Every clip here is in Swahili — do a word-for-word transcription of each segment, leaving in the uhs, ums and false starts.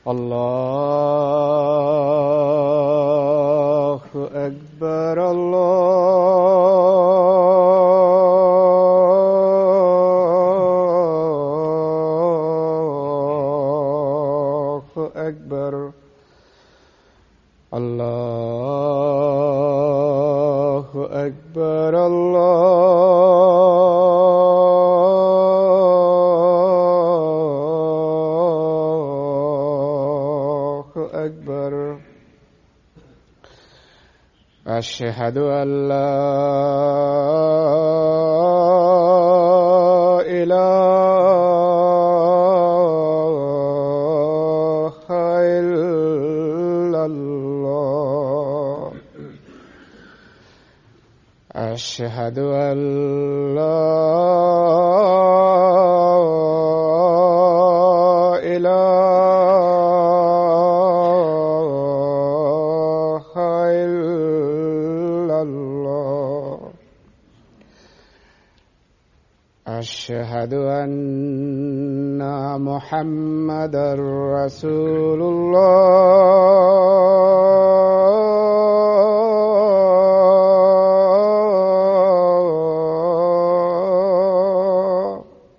الله أكبر الله أكبر الله أكبر الله أكبر. أشهد أن لا إله إلا الله. أشهد أن لا إله إلا الله. أشهد أن محمدا رسول الله.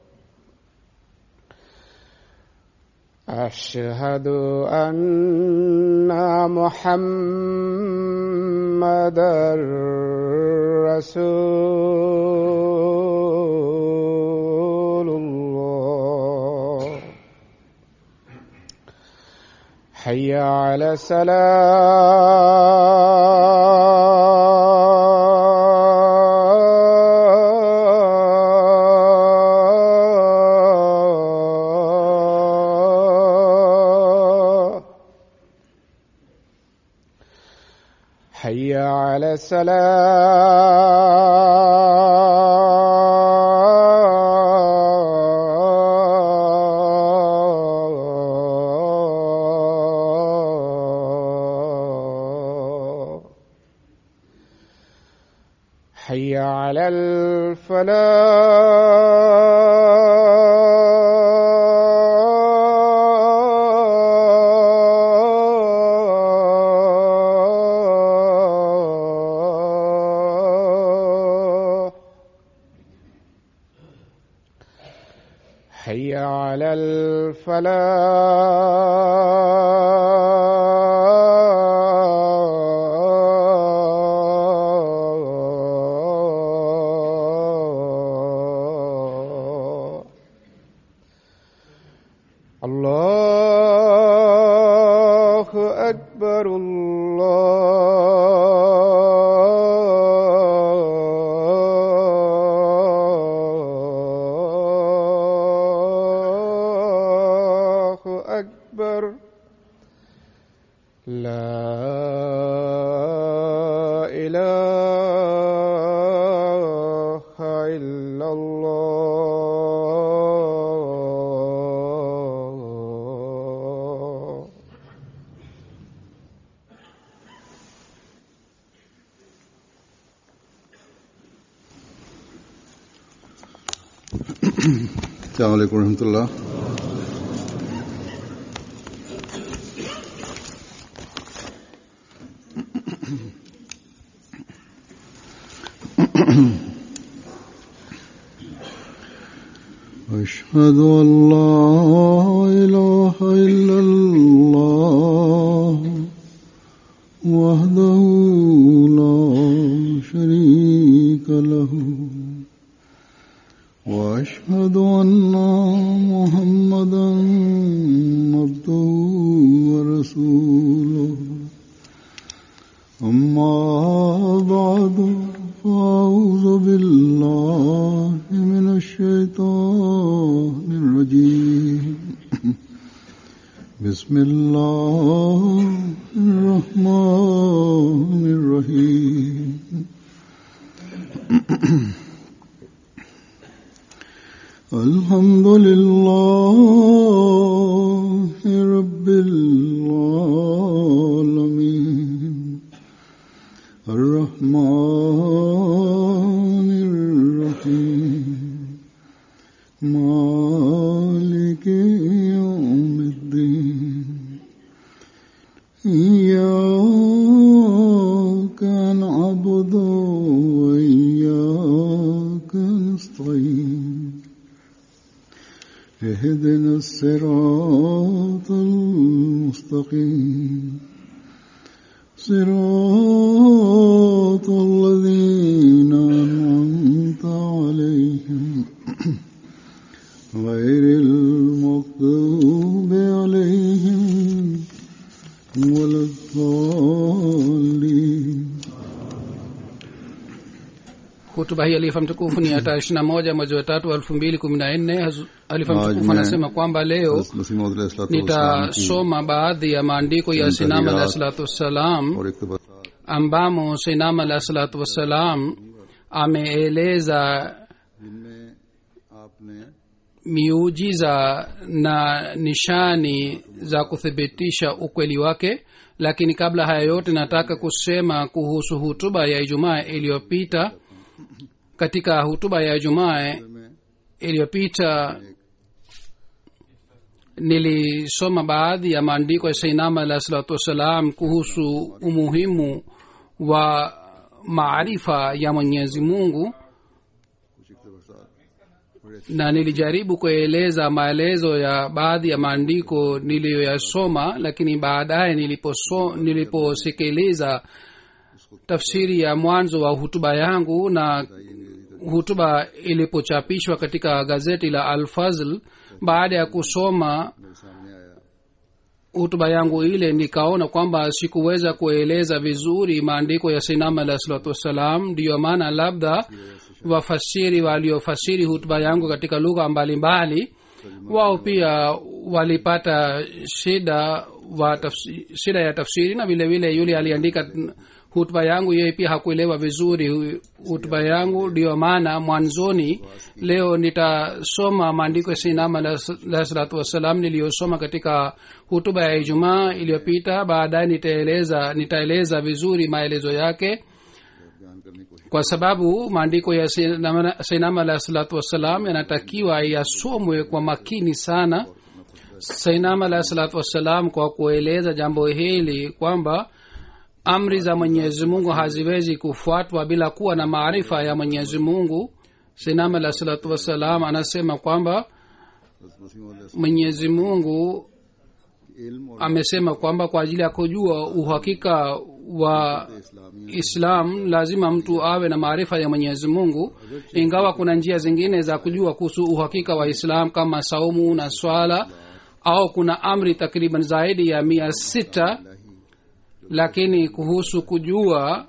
أشهد أن محمدا رسول الله. حي على الصلاة. حي على الصلاة. حي على الفلاح. حي على الفلاح. الله أكبر الله أكبر. لا إله إلا الله. السلام عليكم ورحمة الله. أشهد أن لا إله إلا الله وحده لا شريك له وأشهد أن محمدا عبده ورسوله. أما بعد فأعوذ بالله من الشيطان الرجيم. بسم الله الرحمن الرحيم. الحمد لله رب العالمين الرحمن الرحيم مالك يوم الدين. إياك نعبد وإياك نستعين اهدنا الصراط المستقيم صراط الذين أنعمت عليهم غير المغضوب عليهم ولا الضالين. Hutuba hii alifa mtukufu ni ya tarehe ishirini na moja mwezi wa tatu elfu mbili kumi na nne. Alifa mtukufu anasema kwamba leo nitasoma baadhi ya maandiko ya Sinam alayhi salatu wassalam ambamo Sinam alayhi salatu wassalam ameeleza miujiza na nishani za kuthibitisha ukweli wake. Lakini kabla haya yote nataka kusema kuhusu hutuba ya Ijumaa iliyopita. Katika hutuba ya Ijumaa iliyopita nilisoma baadhi ya maandiko ya Sayyidina alayhi salatu wasalam kuhusu umuhimu wa maarifa ya Mwenyezi Mungu, na nilijaribu kueleza maelezo ya baadhi ya maandiko niliyoyasoma. Lakini baadaye niliposo niliposikiliza tafsiri ya mwanzo wa hutuba yangu na hutuba ilipochapishwa katika gazeti la Al-Fazl, baada ya kusoma hutuba yangu ile nikaona kwamba sikuweza kueleza vizuri maandiko ya Sayyidina alayhi salatu wasalam. Ndiyo maana labda wafasiri waliofasiri hutuba yangu katika lugha mbalimbali wao pia walipata shida wa tafsiri, shida ya tafsiri, na vile vile yule aliandika hutuba yangu yeye pia hakuelewa vizuri hutuba yangu. Ndio maana mwanzoni leo nitasoma maandiko ya Sayyidina alayhi salatu wasalam niliyosoma katika hutuba ya Ijumaa iliyopita. Baadaye nitaeleza nitaeleza vizuri maelezo yake, kwa sababu maandiko ya Sayyidina alayhi salatu wasalam yanatakiwa yasomwe kwa makini sana. Sayyidina alayhi salatu wasalam kwa kueleza jambo hili kwamba amri za Mwenyezi Mungu haziwezi kufuatwa bila kuwa na maarifa ya Mwenyezi Mungu. Sayyidina alayhi salatu wasalam anasema kwamba Mwenyezi Mungu amesema kwamba kwa ajili ya kujua uhakika wa Islam lazima mtu awe na maarifa ya Mwenyezi Mungu. Ingawa kuna njia zingine za kujua kuhusu uhakika wa Islam kama saumu na swala, au kuna amri takriban zaidi ya mia sita, lakini kuhusu kujua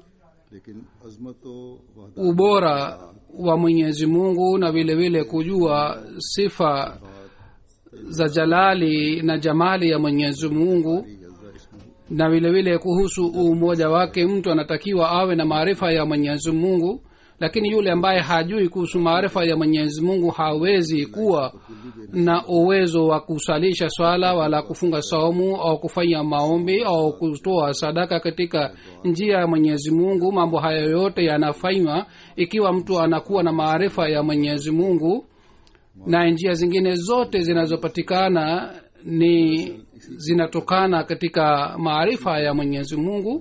ubora wa Mwenyezi Mungu na vile vile kujua sifa za jalali na jamali ya Mwenyezi Mungu na vile vile kuhusu umoja wake, mtu anatakiwa awe na maarifa ya Mwenyezi Mungu. Lakini yule ambaye hajui kuhusu maarifa ya Mwenyezi Mungu hawezi kuwa na uwezo wa kusalisha swala wala kufunga saumu au kufanya maombi au kutoa sadaka katika njia ya Mwenyezi Mungu. Mambo haya yote yanafanywa ikiwa mtu anakuwa na maarifa ya Mwenyezi Mungu, na njia zingine zote zinazopatikana ni zinatokana katika maarifa ya Mwenyezi Mungu.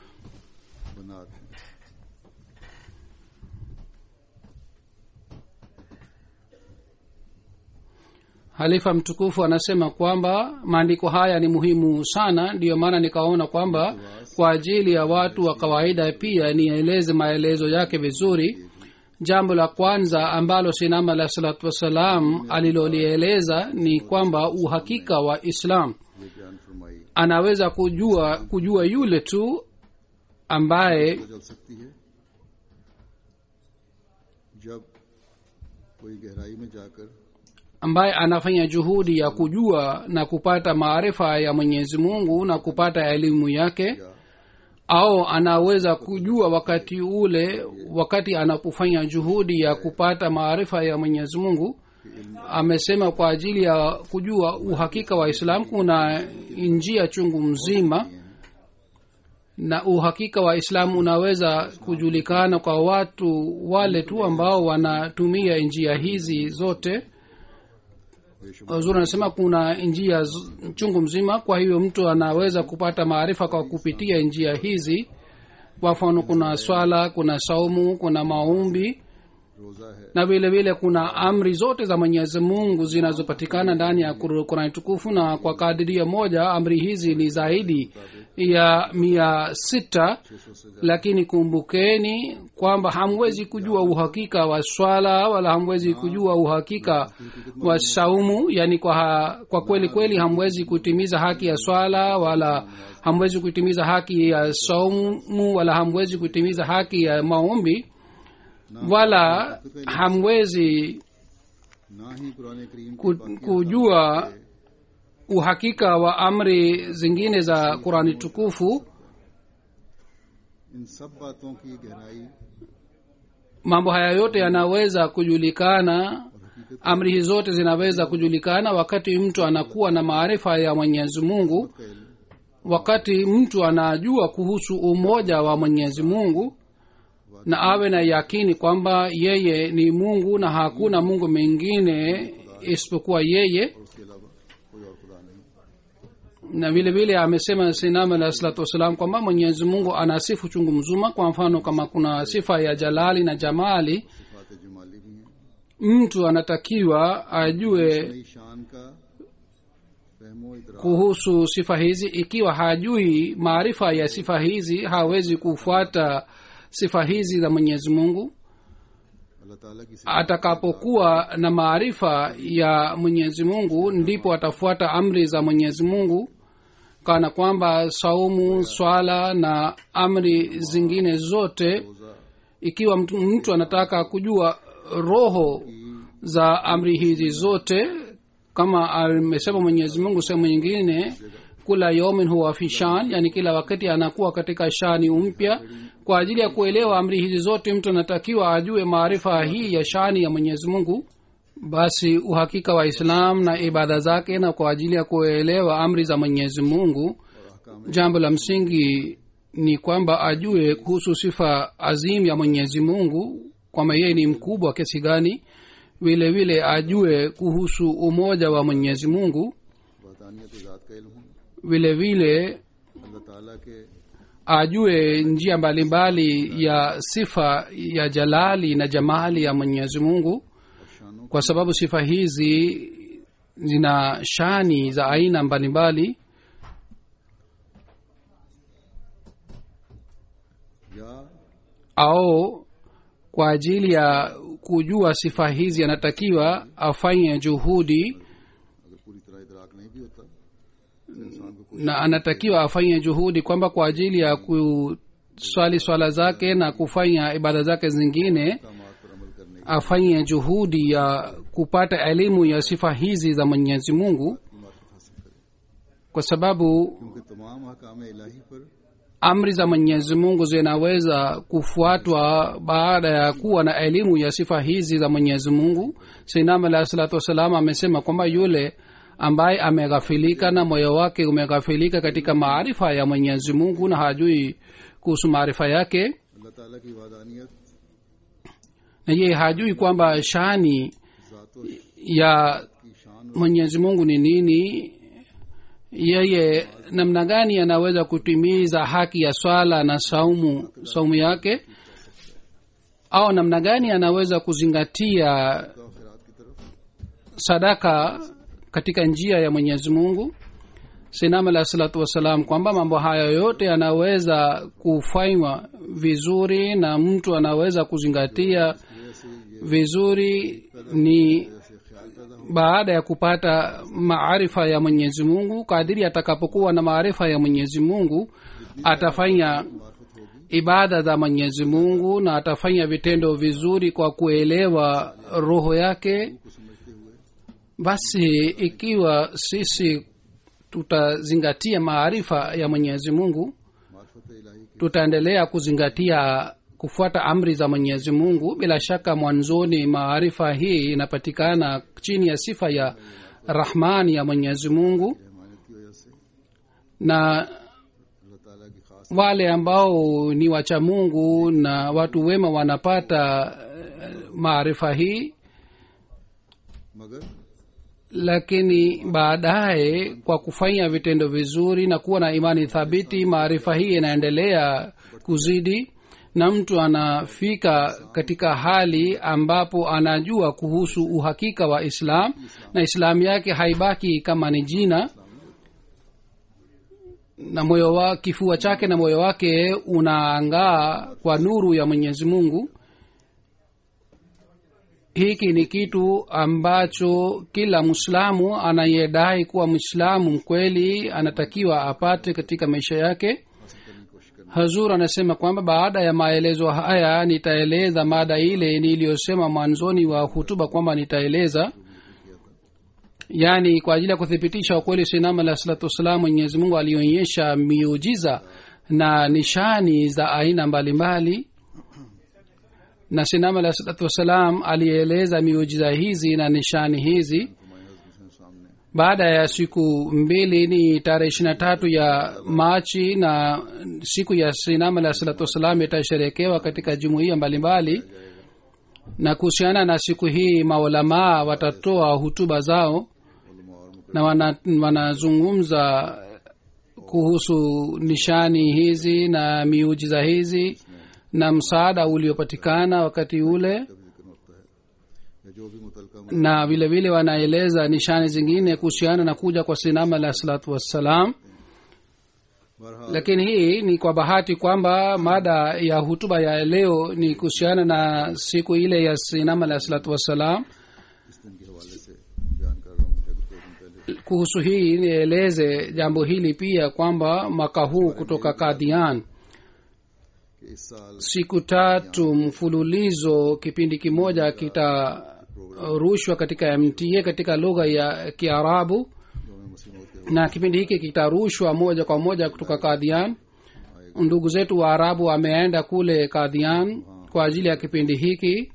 Halifa mtukufu anasema kwamba maandiko haya ni muhimu sana. Ndiyo maana nikaona kwamba kwa ajili ya watu wa kawaida pia nieleze maelezo yake vizuri. Jambo la kwanza ambalo Sayyidina alayhi salatu wasalam alilolieleza ni kwamba uhakika wa Islam anaweza kujua kujua yule tu ambaye ambaye anafanya juhudi ya kujua na kupata maarifa ya Mwenyezi Mungu na kupata elimu yake, au anaweza kujua wakati ule wakati anapofanya juhudi ya kupata maarifa ya Mwenyezi Mungu. Amesema kwa ajili ya kujua uhakika wa Islam kuna njia chungu mzima, na uhakika wa Islam unaweza kujulikana kwa watu wale tu ambao wanatumia njia hizi zote. zuri anasema kuna njia chungu mzima, kwa hiyo mtu anaweza kupata maarifa kwa kupitia njia hizi. Kwa mfano kuna swala, kuna saumu, kuna maombi na vile vile kuna amri zote za Mwenyezi Mungu zinazopatikana ndani ya Qur'an tukufu, na kwa kadiria moja amri hizi ni zaidi ya mia sita. Lakini kumbukeni kwamba hamwezi kujua uhakika wa swala wala hamwezi kujua uhakika wa saumu, yani kwa, ha, kwa kweli kweli hamwezi kutimiza haki ya swala wala hamwezi kutimiza haki ya saumu wala hamwezi kutimiza haki ya maombi, wala hamwezi kujua uhakika wa amri zingine za Qur'ani tukufu. Mambo haya yote yanaweza kujulikana, amri hizo zote zinaweza kujulikana wakati mtu anakuwa na maarifa ya Mwenyezi Mungu, wakati mtu anajua kuhusu umoja wa Mwenyezi Mungu na awe na yakini kwamba yeye ni Mungu na hakuna Mungu mwingine isipokuwa yeye. Na vile vile amesema Sayyidina alayhi salatu wasalam kwamba Mwenyezi Mungu ana sifa chungu mzima. Kwa mfano kama kuna sifa ya jalali na jamali, mtu anatakiwa ajue kuhusu sifa hizi. Ikiwa hajui maarifa ya sifa hizi, hawezi kufuata sifa hizi za Mwenyezi Mungu. Atakapokuwa na maarifa ya Mwenyezi Mungu ndipo atafuata amri za Mwenyezi Mungu, kana kwamba saumu, swala na amri zingine zote. Ikiwa mtu, mtu anataka kujua roho za amri hizi zote, kama amesema Mwenyezi Mungu sehemu nyingine, kula yawmin huwa fi shan, yani kila wakati anakuwa katika shani mpya. Kwa ajili ya kuelewa amri hizi zote mtu anatakiwa ajue maarifa hii ya shani ya Mwenyezi Mungu. Basi uhakika wa Islam na ibada zake, na kwa ajili ya kuelewa amri za Mwenyezi Mungu, jambo la msingi ni kwamba ajue kuhusu sifa azim ya Mwenyezi Mungu, kwamba yeye ni mkubwa kiasi gani. Vile vile ajue kuhusu umoja wa Mwenyezi Mungu. Vile vile ajue njia mbalimbali ya sifa ya jalali na jamali ya Mwenyezi Mungu, kwa sababu sifa hizi zina shani za aina mbalimbali. Au kwa ajili ya kujua sifa hizi anatakiwa afanye juhudi, na anatakiwa afanye juhudi kwamba kwa ajili ya kuswali swala zake na kufanya ibada zake zingine, afanye juhudi ya kupata elimu ya sifa hizi za Mwenyezi Mungu, kwa sababu amri za Mwenyezi Mungu zinaweza kufuatwa baada ya kuwa na elimu ya sifa hizi za Mwenyezi Mungu. Sayyidina alayhi salatu wasalam amesema kwamba yule ambaye ameghafilika na moyo wake umeghafilika katika maarifa ya Mwenyezi Mungu na hajui kuhusu maarifa yake, na yeye hajui kwamba shani ya Mwenyezi Mungu ni nini, yeye namna gani anaweza kutimiza haki ya swala na saumu saumu yake, au namna gani anaweza kuzingatia sadaka katika njia ya Mwenyezi Mungu. Sayyidina alayhi salatu wasalam kwamba mambo haya yote yanaweza kufanywa vizuri na mtu anaweza kuzingatia vizuri ni baada ya kupata maarifa ya Mwenyezi Mungu. Kadiri atakapokuwa na maarifa ya Mwenyezi Mungu, atafanya ibada za Mwenyezi Mungu na atafanya vitendo vizuri kwa kuelewa roho yake. Basi ikiwa sisi tutazingatia maarifa ya Mwenyezi Mungu, tutaendelea kuzingatia kufuata amri za Mwenyezi Mungu. Bila shaka mwanzoni maarifa hii inapatikana chini ya sifa ya Rahmani ya Mwenyezi Mungu, na wale ambao ni wacha Mungu na watu wema wanapata maarifa hii. lakini baadaye kwa kufanya vitendo vizuri na kuwa na imani thabiti, maarifa hii inaendelea kuzidi na mtu anafika katika hali ambapo anajua kuhusu uhakika wa Islam na Islam yake haibaki kama ni jina, na moyo wa kifua chake na moyo wake unaangaa kwa nuru ya Mwenyezi Mungu. Hiki ni kitu ambacho kila Muislamu anayedai kuwa Muislamu mkweli anatakiwa apate katika maisha yake. Hazur anasema kwamba baada ya maelezo haya nitaeleza mada ile niliyosema mwanzoni wa hutuba kwamba nitaeleza, yani kwa ajili ya kuthibitisha ukweli Sayyidina Alayhi Salatu Wasallam Mwenyezi Mungu alionyesha miujiza na nishani za aina mbalimbali, na Sayyidina Alayhi Salatu Wasallam alieleza miujiza hizi na nishani hizi. Baada ya siku mbili ni tarehe ishirini na tatu ya Machi, na siku ya Sayyidina Alayhi Salatu Wasallam itasherekewa katika jumuiya mbalimbali, na kuhusiana na siku hii maulamaa watatoa hutuba zao na wana, wanazungumza kuhusu nishani hizi na miujiza hizi na msaada uliopatikana wakati ule, na vile vile wanaeleza nishani zingine kuhusiana na kuja kwa Sayyidina Alayhi Salatu Wassalam. Lakini hii ni kwa bahati kwamba mada ya hutuba ya leo ni kuhusiana na siku ile ya Sayyidina Alayhi Salatu Wassalam. Kuhusu hii nieleze jambo hili pia kwamba mwaka huu kutoka Qadian siku tatu mfululizo kipindi kimoja kitarushwa katika M T A katika lugha ya Kiarabu, na kipindi hiki kitarushwa moja kwa moja kutoka Qadian. Ndugu zetu wa Arabu wameenda kule Qadian kwa ajili ya kipindi hiki,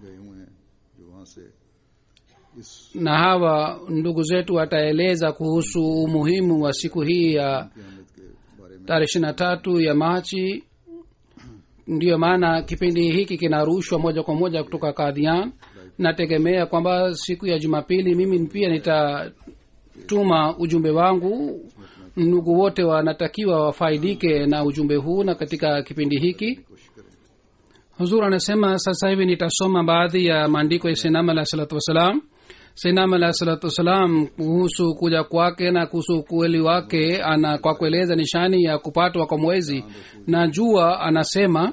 na hawa ndugu zetu wataeleza kuhusu umuhimu wa siku hii ya tarehe ishirini na tatu ya Machi. Ndiyo maana kipindi hiki kinarushwa moja kwa moja kutoka Qadian. Nategemea kwamba siku ya Jumapili mimi pia nitatuma ujumbe wangu. Ndugu wote wanatakiwa wafaidike na ujumbe huu na katika kipindi hiki. Huzur anasema sasa hivi nitasoma baadhi ya maandiko ya Sayyidina Alayhi Salatu Wasallam. Sayyidina Alayhi Salatu Wasallam kuhusu kuja kwake na kuhusu ukweli wake, ana kwa kueleza nishani ya kupatwa kwa mwezi na jua, anasema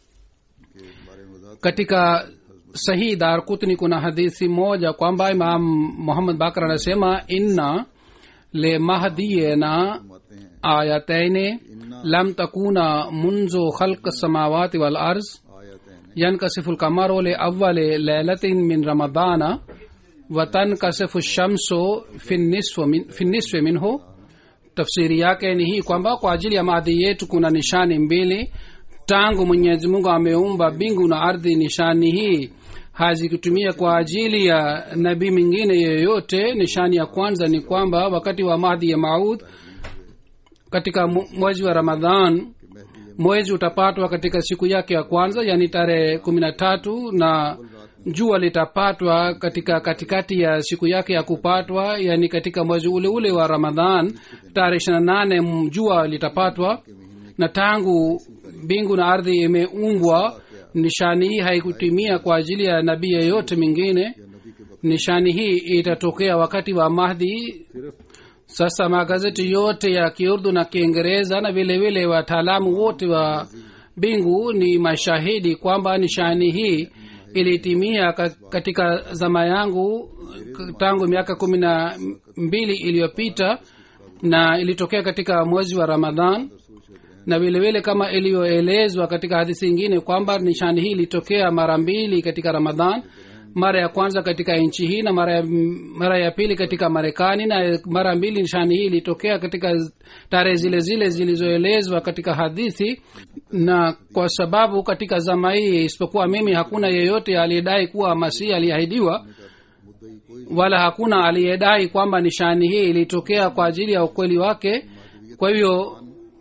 katika Sahih Darqutni kuna hadithi moja kwamba Imam Muhammad Bakr anasema inna le mahdiyena ayatayn lam takuna munzu khalq as-samawati wal arz yankasifu al-qamaru li awwali laylatin min ramadana wa tankasifu ash-shamsu fi nisfi min fi nisfi minhu. Tafsiri yake ni hii kwamba kwa ajili ya maadhi yetu kuna nishani mbili tangu Mwenyezi Mungu ameumba mbingu na ardhi. Nishani hii hazikutumia kwa ajili ya nabii mwingine yeyote. Nishani ya kwanza ni kwamba wakati wa Mahdi ya Maud katika mwezi wa Ramadhan, mwezi utapatwa katika siku yake ya kwanza, yani tarehe kumi na tatu, na jua litapatwa katika katikati ya siku yake ya kupatwa, yani katika mwezi ule ule wa Ramadhan tarehe ishirini na nane jua litapatwa. Na tangu mbingu na ardhi imeumbwa, nishani hii haikutimia kwa ajili ya nabii yeyote mwingine. Nishani hii itatokea wakati wa Mahdi. Sasa magazeti yote ya Kiurdu na Kiingereza na vile vile wataalamu wote wa mbingu ni mashahidi kwamba nishani hii ilitimia katika zama yangu tangu miaka kumi na mbili iliyopita, na ilitokea katika mwezi wa Ramadhan. Na vile vile kama iliyoelezwa katika hadithi nyingine kwamba nishani hii ilitokea mara mbili katika Ramadhan, mara ya kwanza katika nchi hii na mara ya, mara ya pili katika Marekani, na mara mbili nishani hii ilitokea katika tarehe zile zile zilizoelezwa katika hadithi. Na kwa sababu katika zama hii isipokuwa mimi hakuna yeyote aliyedai kuwa Masihi aliahidiwa, wala hakuna aliyedai kwamba nishani hii ilitokea kwa ajili ya ukweli wake. Kwa hivyo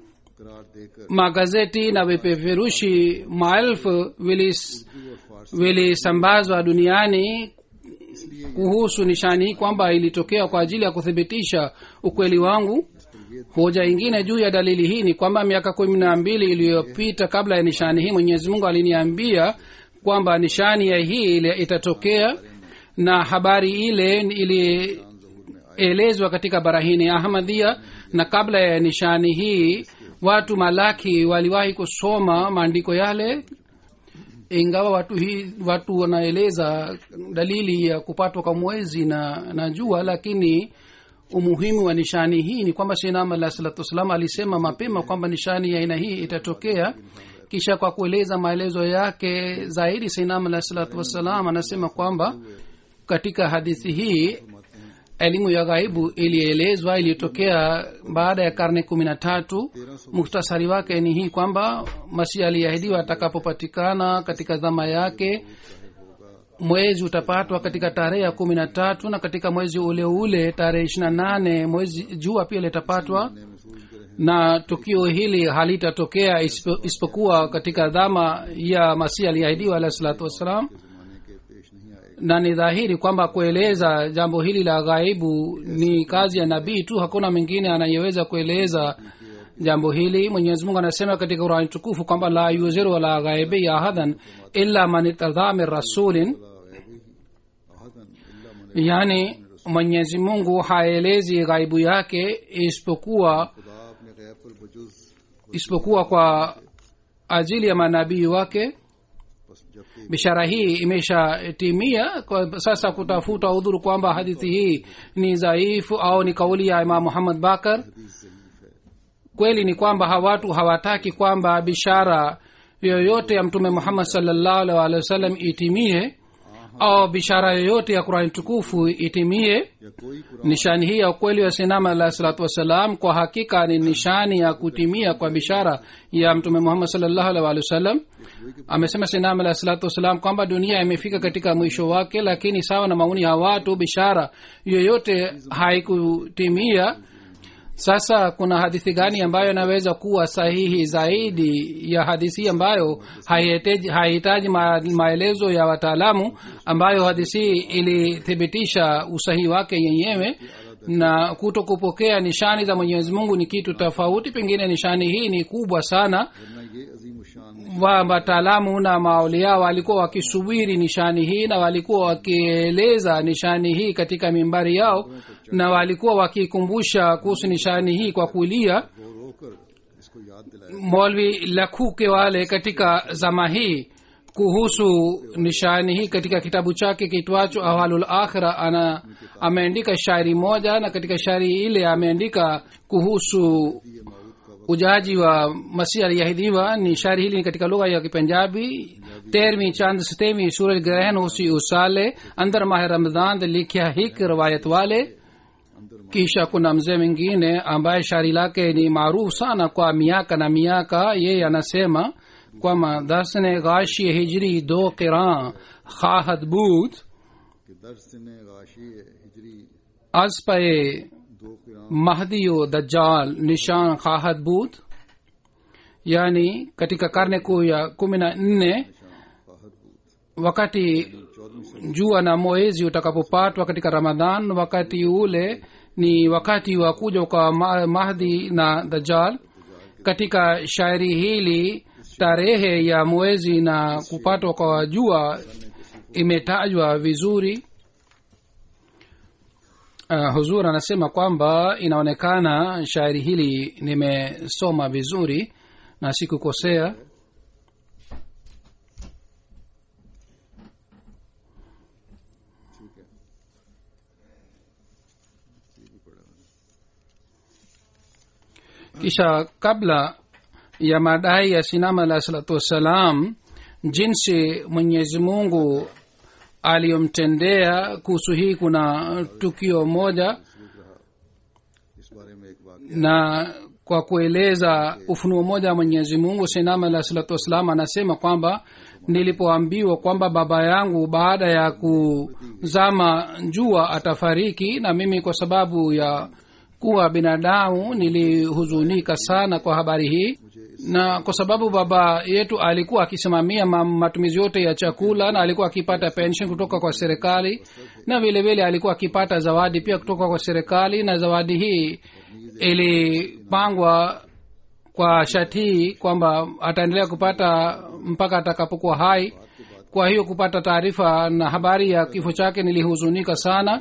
magazeti na vipeperushi maelfu vilisambazwa duniani kuhusu nishani hii kwamba ilitokea kwa ajili ya kuthibitisha ukweli wangu. Hoja ingine juu ya dalili hii ni kwamba miaka kumi na mbili iliyopita kabla ya nishani hii Mwenyezi Mungu aliniambia kwamba nishani ya hii ile itatokea, na habari ile ilielezwa katika Barahini Ahmadiyya. Na kabla ya nishani hii watu malaki waliwahi kusoma maandiko yale, ingawa watu hii watu wanaeleza dalili ya kupatwa kwa mwezi na, na jua, lakini umuhimu wa nishani hii ni kwamba Sayyidina Ahmad alayhi salatu wasallam alisema mapema kwamba nishani ya aina hii itatokea. Kisha kwa kueleza maelezo yake zaidi, Sayyidina Ahmad alayhi salatu wasallam anasema kwamba katika hadithi hii elimu ya ghaibu ilielezwa ilitokea baada ya karne kumi na tatu. Mukhtasari wake ni hii kwamba Masihi aliahidiwa atakapopatikana katika zama yake, mwezi utapatwa katika tarehe ya kumi na tatu, na katika mwezi ule ule tarehe ishirini na nane mwezi jua pia litapatwa, na tukio hili halitatokea isipokuwa katika dhama ya Masihi aliahidiwa alayhi salatu wassalam. Na ni dhahiri kwamba kueleza jambo hili la ghaibu ni kazi ya nabii tu, hakuna mwingine anayeweza kueleza jambo hili. Mwenyezi Mungu anasema katika Qur'an tukufu kwamba la yuziru wala ghaibi ahadan illa man irtada min rasulin, yani Mwenyezi Mungu haelezi ghaibu yake isipokuwa isipokuwa kwa ajili ya manabii wake. Bishara hii imeshatimia. Kwa sasa kutafuta udhuru kwamba hadithi hii ni dhaifu au ni kauli ya Imam Muhammad Bakar, kweli ni kwamba hawatu hawataki kwamba bishara yoyote ya Mtume Muhammad sallallahu alaihi wasallam itimie au bishara yoyote ya Qur'an tukufu itimie. Nishani hii ya ukweli wa Sayyidina alayhi salatu wasalam kwa hakika ni nishani ya kutimia kwa bishara ya Mtume Muhammad sallallahu alaihi wasallam. Amesema Sayyidina alayhi salatu wasalam kwamba dunia imefika katika mwisho wake, lakini sawa na maoni ya watu bishara yoyote haikutimia. Sasa kuna hadithi gani ambayo inaweza kuwa sahihi zaidi ya hadithi ambayo haihitaji haihitaji maelezo ya wataalamu, ambayo hadithi ilithibitisha usahihi wake yenyewe? Na kutokupokea nishani za Mwenyezi Mungu ni kitu tofauti. Pengine nishani hii ni kubwa sana, wa wataalamu na maaulia walikuwa wakisubiri nishani hii na walikuwa wakieleza nishani hii katika mimbari yao, na walikuwa wakikumbusha kuhusu nishani hii kwa kulia. Maulvi Lakhuke wale katika zama hii kuhusu nishani hii katika kitabu chake kitwacho Ahwalul Akhira ana ameandika shairi moja, na katika shairi ile ameandika kuhusu ujaji wa Masihi aliahidiwa. Ni shairi hili katika lugha ya Kipunjabi. तेरहवीं चंद सतेवीं सूरज ग्रहण उसी उसाले अंदर माह Ramzan de likhya hik riwayat wale. Kisha kuna mzee mwingine ambaye shairi lake ni maarufu sana kwa miaka na miaka. Yeye anasema kwamba darsne ghashi hijri do qiran khahad bud aspae mahdiyo dajjal nishan khahad bud, yani katika karne kuu ya kumi na nne wakati jua na mwezi utakapopatwa katika Ramadhan, wakati ule ni wakati wa kuja kwa Mahdi na Dajjal. Katika shairi hili tarehe ya mwezi na kupatwa kwa jua imetajwa vizuri. Uh, Huzur anasema kwamba inaonekana shairi hili nimesoma vizuri na sikukosea. Kisha kabla ya madai ya Sinama alayhi salatu wassalam jinsi Mwenyezi Mungu aliyomtendea kuhusu hii, kuna tukio moja, na kwa kueleza ufunuo moja wa Mwenyezi Mungu, Sinama alayhi salatu wassalam anasema kwamba nilipoambiwa kwamba baba yangu baada ya kuzama jua atafariki, na mimi kwa sababu ya kuwa binadamu nilihuzunika sana kwa habari hii, na kwa sababu baba yetu alikuwa akisimamia matumizi yote ya chakula na alikuwa akipata pension kutoka kwa serikali, na vile vile alikuwa akipata zawadi pia kutoka kwa serikali, na zawadi hii ilipangwa kwa shati kwamba ataendelea kupata mpaka atakapokuwa hai. Kwa hiyo kupata taarifa na habari ya kifo chake nilihuzunika sana,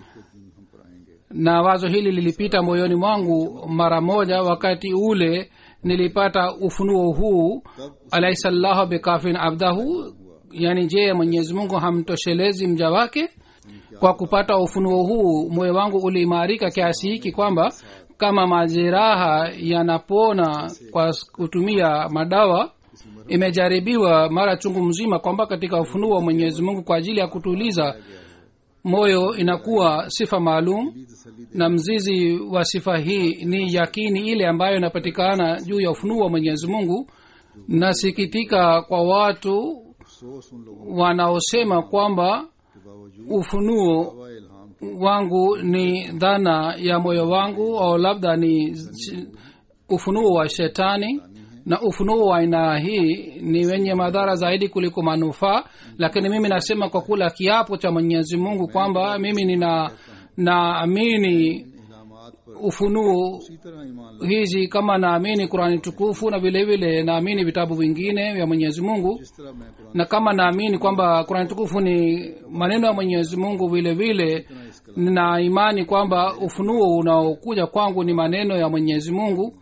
na wazo hili lilipita moyoni mwangu mara moja. Wakati ule nilipata ufunuo huu, alaysa Allahu bikafin abdahu, yani je, Mwenyezi Mungu hamtoshelezi mja wake? Kwa kupata ufunuo huu moyo wangu uliimarika kiasi hiki kwamba kama majeraha yanapona kwa kutumia madawa, imejaribiwa mara chungu mzima kwamba katika ufunuo wa Mwenyezi Mungu kwa ajili ya kutuliza moyo inakuwa sifa maalum, na mzizi wa sifa hii ni yakini ile ambayo inapatikana juu ya ufunuo wa Mwenyezi Mungu. Nasikitika kwa watu wanaosema kwamba ufunuo wangu ni dhana ya moyo wangu au labda ni ufunuo wa shetani, na ufunuo wa aina hii ni wenye madhara zaidi kuliko manufaa. Lakini mimi nasema kwa kula kiapo cha Mwenyezi Mungu kwamba mimi nina naamini ufunuo hizi kama naamini Qur'ani tukufu, na vile vile naamini vitabu vingine vya Mwenyezi Mungu, na kama naamini kwamba Qur'ani tukufu ni maneno ya Mwenyezi Mungu, vile vile nina imani kwamba ufunuo unaokuja kwangu ni maneno ya Mwenyezi Mungu.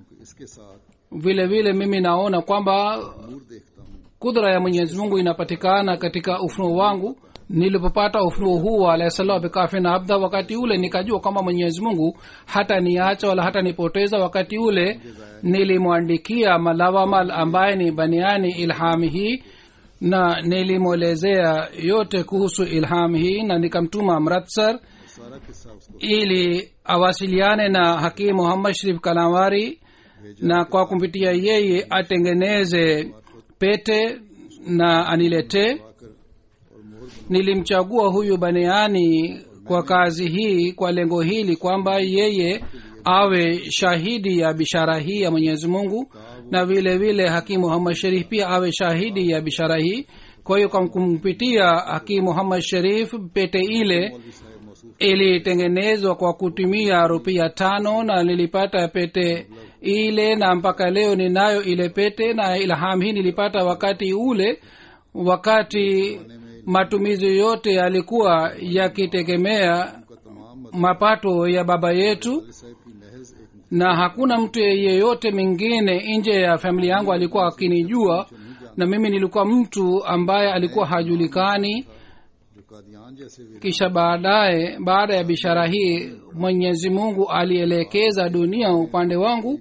Vile vile mimi naona kwamba kudra ya Mwenyezi Mungu inapatikana katika ufunuo wangu. Nilipopata ufunuo huu wa alayhisallahu bikafin abda, wakati ule nikajua kwamba Mwenyezi Mungu hata niacha wala hata nipoteza. Wakati ule nilimwandikia Malawamal ambaye ni baniani ilham hii, na nilimwelezea yote kuhusu ilham hii, na nikamtuma Amritsar ili awasiliane na Hakim Muhammad Sharif Kalamwari, na kwa kumpitia yeye atengeneze pete na anilete. Nilimchagua huyu baniani kwa kazi hii kwa lengo hili kwamba yeye awe shahidi ya bishara hii ya Mwenyezi Mungu, na vile vile Hakim Muhammad Sharif pia awe shahidi ya bishara hii. Kwa hiyo kwa kumpitia Hakim Muhammad Sharif, pete ile ilitengenezwa kwa kutumia rupia tano, na nilipata pete ile, na mpaka leo ninayo ile pete. Na ilham hii nilipata wakati ule, wakati matumizi yote yalikuwa yakitegemea mapato ya baba yetu, na hakuna mtu yeyote mwingine nje ya familia yangu alikuwa akinijua, na mimi nilikuwa mtu ambaye alikuwa hajulikani. Kisha baadaye, baada ya bishara hii, Mwenyezi Mungu alielekeza dunia upande wangu,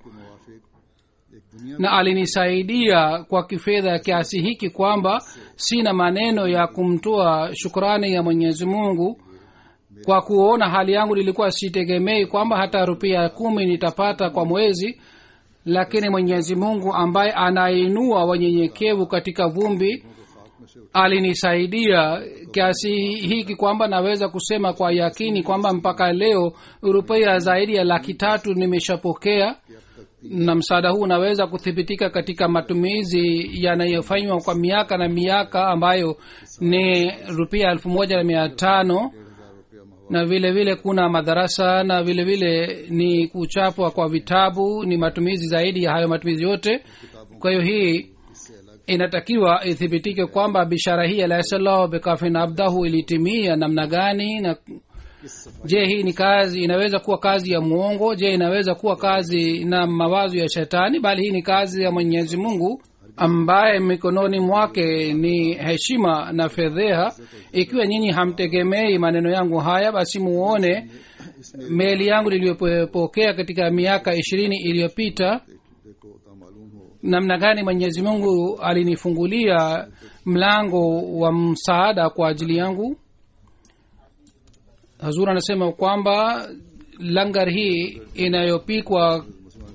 na alinisaidia kwa kifedha kiasi hiki kwamba sina maneno ya kumtoa shukrani ya Mwenyezi Mungu. Kwa kuona hali yangu nilikuwa sitegemei kwamba hata rupia kumi nitapata kwa mwezi, lakini Mwenyezi Mungu ambaye anainua wanyenyekevu katika vumbi alinisaidia kiasi hiki kwamba naweza kusema kwa yakini kwamba mpaka leo rupia zaidi ya laki tatu nimeshapokea, na msaada huu unaweza kuthibitika katika matumizi yanayofanywa kwa miaka na miaka ambayo ni rupia elfu moja na mia tano, na vile vile kuna madarasa, na vile vile ni kuchapwa kwa vitabu, ni matumizi zaidi ya hayo matumizi yote. Kwa hiyo hii inatakiwa ithibitike kwamba bishara hii alayhisallahu bikafin abdahu ilitimia namna gani. Na je, hii ni kazi, inaweza kuwa kazi ya muongo? Je, inaweza kuwa kazi na mawazo ya shetani? Bali hii ni kazi ya Mwenyezi Mungu ambaye mikononi mwake ni heshima na fedheha. Ikiwa nyinyi hamtegemei maneno yangu haya, basi muone meli yangu niliyopokea katika miaka ishirini iliyopita, namna gani Mwenyezi Mungu alinifungulia mlango wa msaada kwa ajili yangu. Hazur anasema kwamba langar hii inayopikwa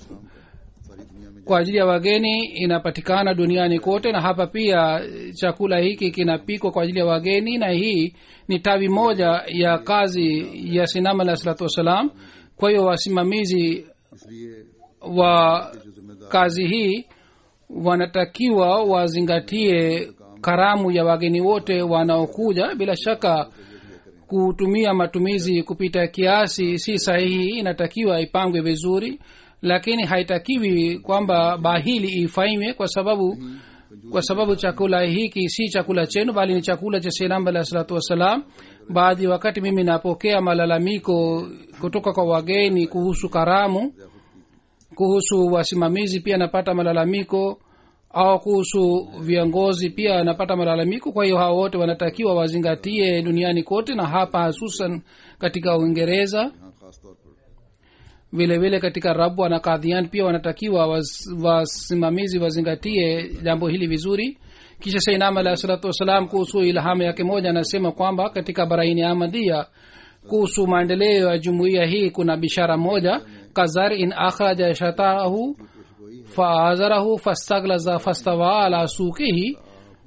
kwa ajili ya wageni inapatikana duniani kote, na hapa pia chakula hiki kinapikwa kwa ajili ya wageni, na hii ni tawi moja ya kazi ya Sinam alayhi salatu wasalam. Kwa hiyo wasimamizi wa kazi hii wanatakiwa wazingatie karamu ya wageni wote wanaokuja. Bila shaka kutumia matumizi kupita kiasi si sahihi, inatakiwa ipangwe vizuri, lakini haitakiwi kwamba bahili ifanywe kwa sababu kwa sababu chakula hiki si chakula chenu bali ni chakula cha Sayyidina alayhi salatu wasalam. Baadhi wakati mimi napokea malalamiko kutoka kwa wageni kuhusu karamu, kuhusu wasimamizi pia napata malalamiko, au kuhusu viongozi pia napata malalamiko. Kwa hiyo hao wote wanatakiwa wazingatie duniani kote, na hapa hususan katika Uingereza. यहाँ खास तौर पर vile vile katika Rabwa na Kadhian pia wanatakiwa was, wasimamizi wazingatie jambo hili vizuri. Kisha Sayyidina alayhi salatu wasalam kuhusu ilhamu yake moja anasema kwamba katika Baraini Ahmadiyya kuhusu maendeleo ya jumuiya hii kuna bishara moja, kazar in akhraja shatahu faazarahu fastaglaza fastawa ala suqihi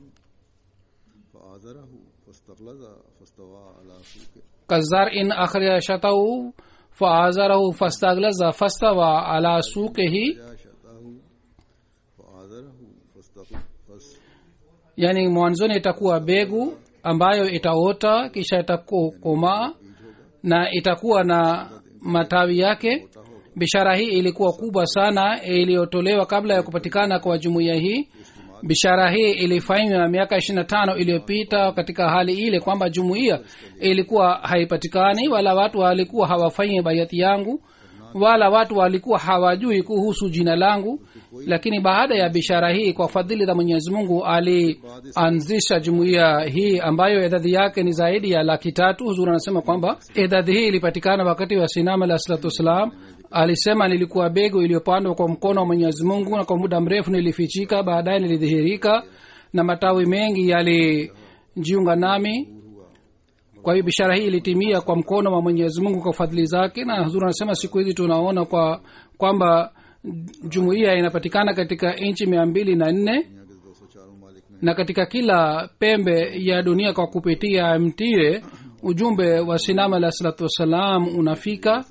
فآزره فاستغلظ فاستوى على سوقه kazar in akhraja shatahu faazarahu fastaglaza fastawa ala suqihi. شاته فآزره فاستغلظ Yani mwanzoni itakuwa begu ambayo itaota kisha itakomaa na itakuwa na matawi yake. Bishara hii ilikuwa kubwa sana, iliyotolewa kabla ya kupatikana kwa jumuiya hii. Bishara hii ilifanywa miaka ishirini na tano iliyopita katika hali ile kwamba jumuiya ilikuwa haipatikani, wala watu walikuwa hawafanyi bayati yangu, wala watu walikuwa hawajui kuhusu jina langu. Lakini baada ya bishara hii, kwa fadhili za Mwenyezi Mungu, alianzisha jumuiya hii ambayo idadi yake ni zaidi ya laki tatu. Huzur anasema kwamba idadi hii ilipatikana wakati wa Sayyidina alayhi salatu wasalam. Alisema, nilikuwa begu iliyopandwa kwa mkono wa Mwenyezi Mungu, na kwa muda mrefu nilifichika, baadaye nilidhihirika na matawi mengi yalijiunga nami. Kwa hiyo bishara hii ilitimia kwa mkono wa Mwenyezi Mungu kwa fadhili zake. Na Huzur anasema siku hizi tunaona kwa kwamba jumuiya inapatikana katika nchi mia mbili na nne na katika kila pembe ya dunia. Kwa kupitia M T A ujumbe wa Sayyidina alayhi salatu wasalam unafika.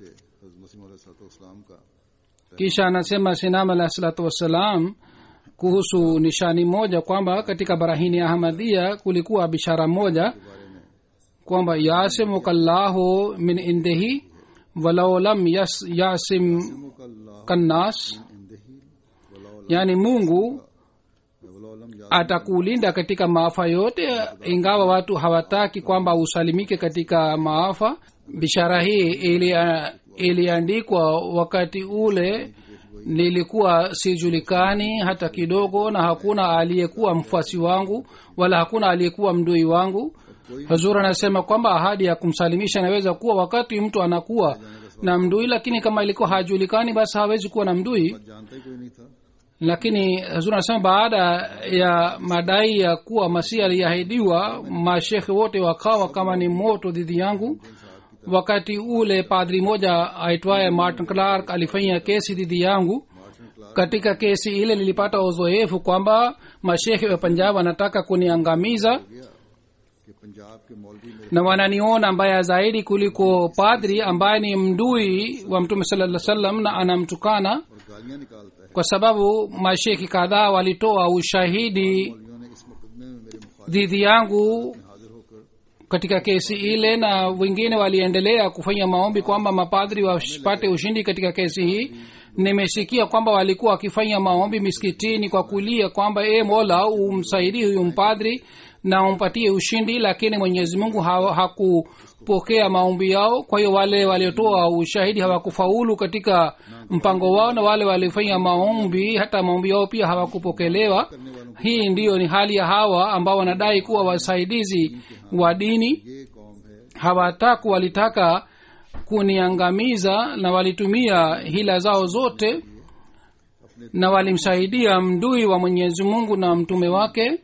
Kisha anasema Sayyidina alayhi salatu wasalam kuhusu nishani moja kwamba katika Barahini Ahmadiyya kulikuwa bishara moja kwamba yasimukallahu min indihi walau lam yas, yasim kannas, yani Mungu atakulinda katika maafa yote ingawa watu hawataki kwamba usalimike katika maafa. Bishara hii ili iliandikwa wakati ule nilikuwa sijulikani hata kidogo, na hakuna aliyekuwa mfuasi wangu wala hakuna aliyekuwa mdui wangu. Hazur anasema kwamba ahadi ya kumsalimisha inaweza kuwa wakati mtu anakuwa na mdui, lakini kama ilikuwa hajulikani basi hawezi kuwa na mdui. Lakini Hazur anasema baada ya madai ya kuwa Masihi aliahidiwa, mashekhe wote wakawa kama ni moto dhidi yangu. Wakati ule padri moja aitwaye Martin Clark alifanya kesi dhidi yangu. Katika kesi ile nilipata uzoefu kwamba mashekhe wa Punjab wanataka kuniangamiza na wananiona mbaya zaidi kuliko padri ambaye ni mdui wa Mtume sallallahu alaihi wasallam na anamtukana, kwa sababu mashekhi kadhaa walitoa ushahidi dhidi yangu katika kesi ile, na wengine waliendelea kufanya maombi kwamba mapadri wapate ushindi katika kesi hii. Nimesikia kwamba walikuwa wakifanya maombi misikitini kwa kulia kwamba e Mola, umsaidie huyu mpadri na umpatie ushindi, lakini Mwenyezi Mungu ha- hakupokea maombi yao. Kwa hiyo wale waliotoa ushahidi hawakufaulu katika mpango wao, na wale walifanya maombi hata maombi yao pia hawakupokelewa. Hii ndiyo ni hali ya hawa ambao wanadai kuwa wasaidizi wa dini. Hawataku walitaka kuniangamiza na walitumia hila zao zote na walimsaidia mdui wa Mwenyezi Mungu na mtume wake.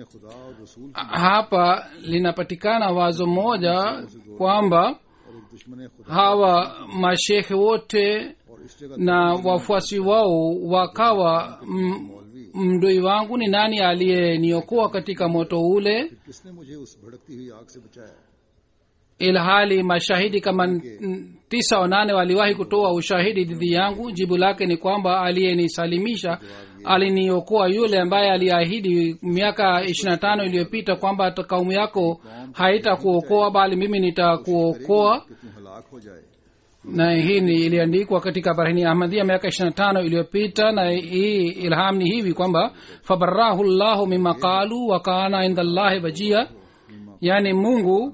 Hapa linapatikana wazo moja kwamba hawa mashekhe wote na wafuasi wao wakawa m- mdui wangu. Ni nani aliyeniokoa katika moto ule? ilhali mashahidi kama n- tisa au nane waliwahi kutoa ushahidi dhidi yangu. Jibu lake ni kwamba aliyenisalimisha aliniokoa yule ambaye aliahidi miaka ishiri na tano iliyopita kwamba kaumu yako haitakuokoa bali mimi nitakuokoa, कि तू हलाक हो जाए। na hii ni iliandikwa katika barhani ya ahmadia miaka ishiri na tano iliyopita. Na hii ilham ni hivi kwamba fabarahu llahu mima qalu wa kana inda llahi wajia, yani mungu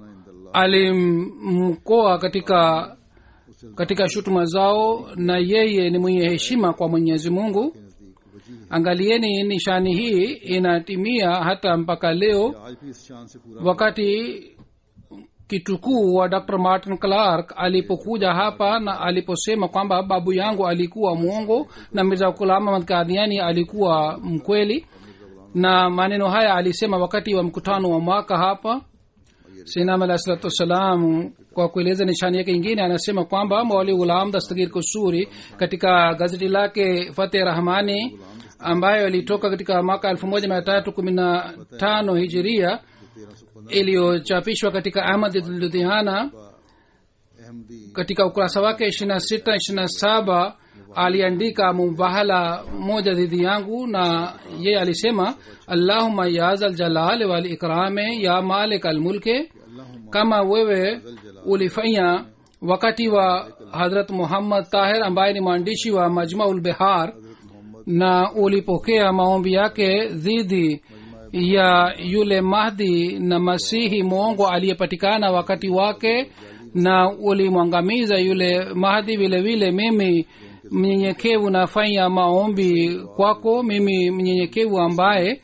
alimkoa katika katika shutuma zao na yeye ni mwenye heshima kwa mwenyezi mungu. Angalieni nishani hii inatimia hata mpaka leo. आज भी इस शान से पूरा Wakati kitukuu wa Dr. Martin Clark alipokuja hapa na aliposema kwamba babu yangu alikuwa mwongo na Mirza Ghulam Ahmad Qadiani alikuwa mkweli, na maneno haya alisema wakati wa mkutano wa mwaka hapa. Sayyidina alayhi salatu wassalam kwa kueleza nishani yake ingine anasema kwamba Maulvi Ghulam Dastagir Kusuri katika gazeti lake Fateh Rahmani ambayo ilitoka katika mwaka elfu moja mia tatu kumi na tano hijiria iliyochapishwa katika Ahmad Ludhiana, Ahmadi katika ukurasa wake ishirini na sita ishirini na saba aliandika mubahala moja dhidi yangu, na yeye alisema Allahumma ya zal jalal wal ikrame ya malik al mulke, kama wewe ulifanya wakati wa Hazrat Muhammad Tahir ambaye ni mwandishi wa Majmaul Bihar, na ulipokea maombi yake dhidi ya yule Mahdi na Masihi mwongo aliyepatikana wakati wake, na ulimwangamiza yule Mahdi. Vile vile mimi mnyenyekevu nafanya maombi kwako, mimi mnyenyekevu ambaye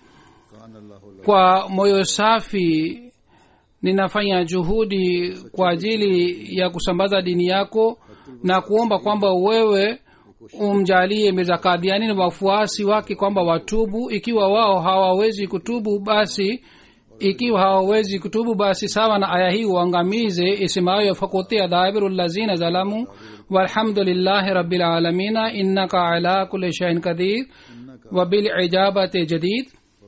kwa moyo safi ninafanya juhudi kwa ajili ya kusambaza dini yako na kuomba kwamba wewe umjalie Mirza Qadiani na wafuasi wake kwamba watubu. Ikiwa wao hawawezi kutubu basi ikiwa hawawezi kutubu basi sawa na aya hii uangamize isemayo fakutia daibirul lazina zalamu walhamdulillahi rabbil alamin innaka ala kulli shay'in qadir wa bil ijabati jadid.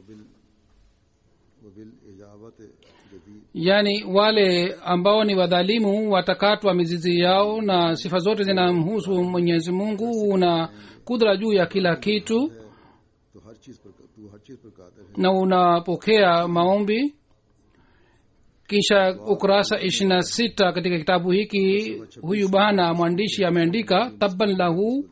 Yani wale ambao ni wadhalimu watakatwa mizizi yao, na sifa zote zinamhusu Mwenyezi Mungu na kudra juu ya kila kitu, तो हर चीज पर तू हर चीज पर कादिर है। na unapokea maombi. Kisha ukurasa ishirini na sita katika kitabu hiki huyu bana mwandishi ameandika tabban lahu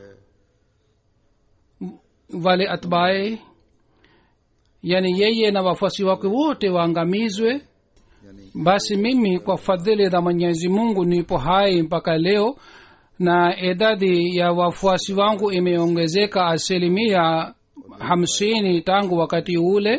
wale atbae, yani yeye na wafuasi wake wote waangamizwe. Basi mimi kwa fadhili za Mwenyezi Mungu nipo hai mpaka leo, na idadi ya wafuasi wangu imeongezeka asilimia hamsini tangu wakati ule,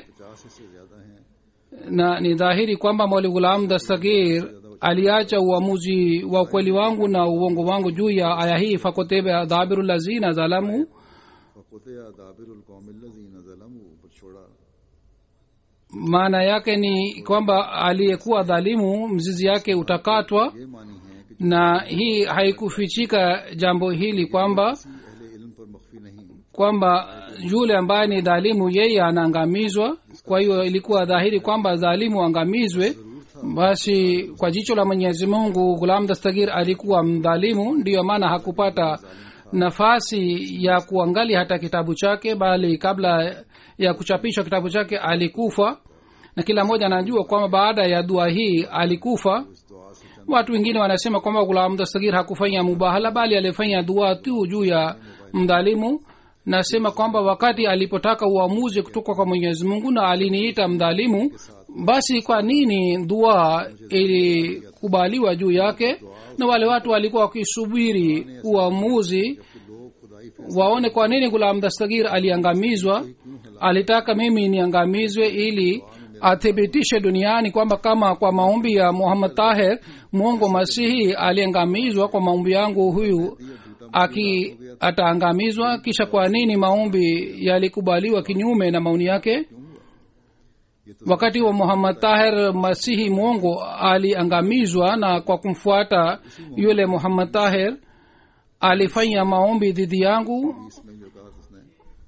na ni dhahiri kwamba Maulvi Ghulam Dastagir aliacha uamuzi wa ukweli wangu na uongo wangu juu ya aya hii fakutebe dabirul lazina zalamu. फकुतिया दाबिरुल कौमिल लज़ीना ज़लमू पर छोड़ा। Maana yake ni kwamba aliyekuwa dhalimu mzizi yake utakatwa, ये मानी है कि na hii haikufichika jambo hili kwamba अहले इल्म पर मख्फी नहीं। kwamba yule ambaye ni dhalimu yeye anaangamizwa. Kwa hiyo ilikuwa dhahiri kwamba dhalimu angamizwe. Basi kwa jicho la Mwenyezi Mungu Ghulam Dastagir alikuwa mdhalimu, ndiyo maana hakupata nafasi ya kuangalia hata kitabu chake, bali kabla ya kuchapishwa kitabu chake alikufa, na kila mmoja anajua kwamba baada ya dua hii alikufa. Watu wengine wanasema kwamba Ghulam Dastagir hakufanya mubahala bali alifanya dua tu juu ya mdhalimu. Nasema kwamba wakati alipotaka uamuzi kutoka kwa Mwenyezi Mungu na aliniita mdhalimu, basi kwa nini dua ilikubaliwa juu yake? Na wale watu walikuwa wakisubiri uamuzi waone kwa nini Ghulam Dastagir aliangamizwa. Alitaka mimi niangamizwe ili athibitishe duniani kwamba kama kwa maombi ya Muhammad Tahir mwongo Masihi aliangamizwa, kwa maombi yangu huyu aki ataangamizwa. Kisha kwa nini maombi yalikubaliwa kinyume na maoni yake? Wakati wa Muhammad Tahir Masihi mwongo aliangamizwa, na kwa kumfuata yule Muhammad Tahir alifanya maombi dhidi yangu. इसमें जो कहा उसने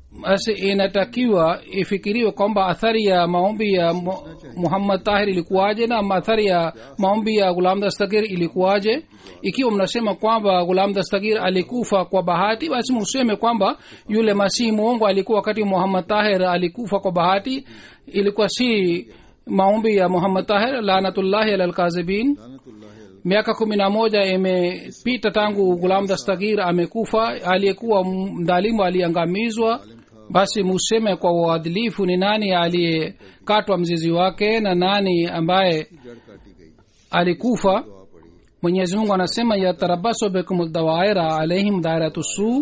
basi inatakiwa ifikiriwe kwamba athari ya maombi ya Mu- muhammad tahir ilikuwaje na athari ya maombi ya gulam dastagir ilikuwaje. ikiwa mnasema kwamba gulam dastagir alikufa kwa bahati, basi mseme kwamba yule masihi muongo alikuwa wakati muhammad tahir alikufa kwa bahati, ilikuwa si maombi ya muhammad tahir. laanatullahi ala alkazibin. miaka kumi na moja imepita tangu gulam dastagir amekufa. aliyekuwa mdhalimu aliangamizwa. basi museme kwa uadilifu ni nani aliyekatwa mzizi wake na nani ambaye alikufa. mwenyezi mungu anasema yatarabasu bikum dawaira alaihim dairatu su,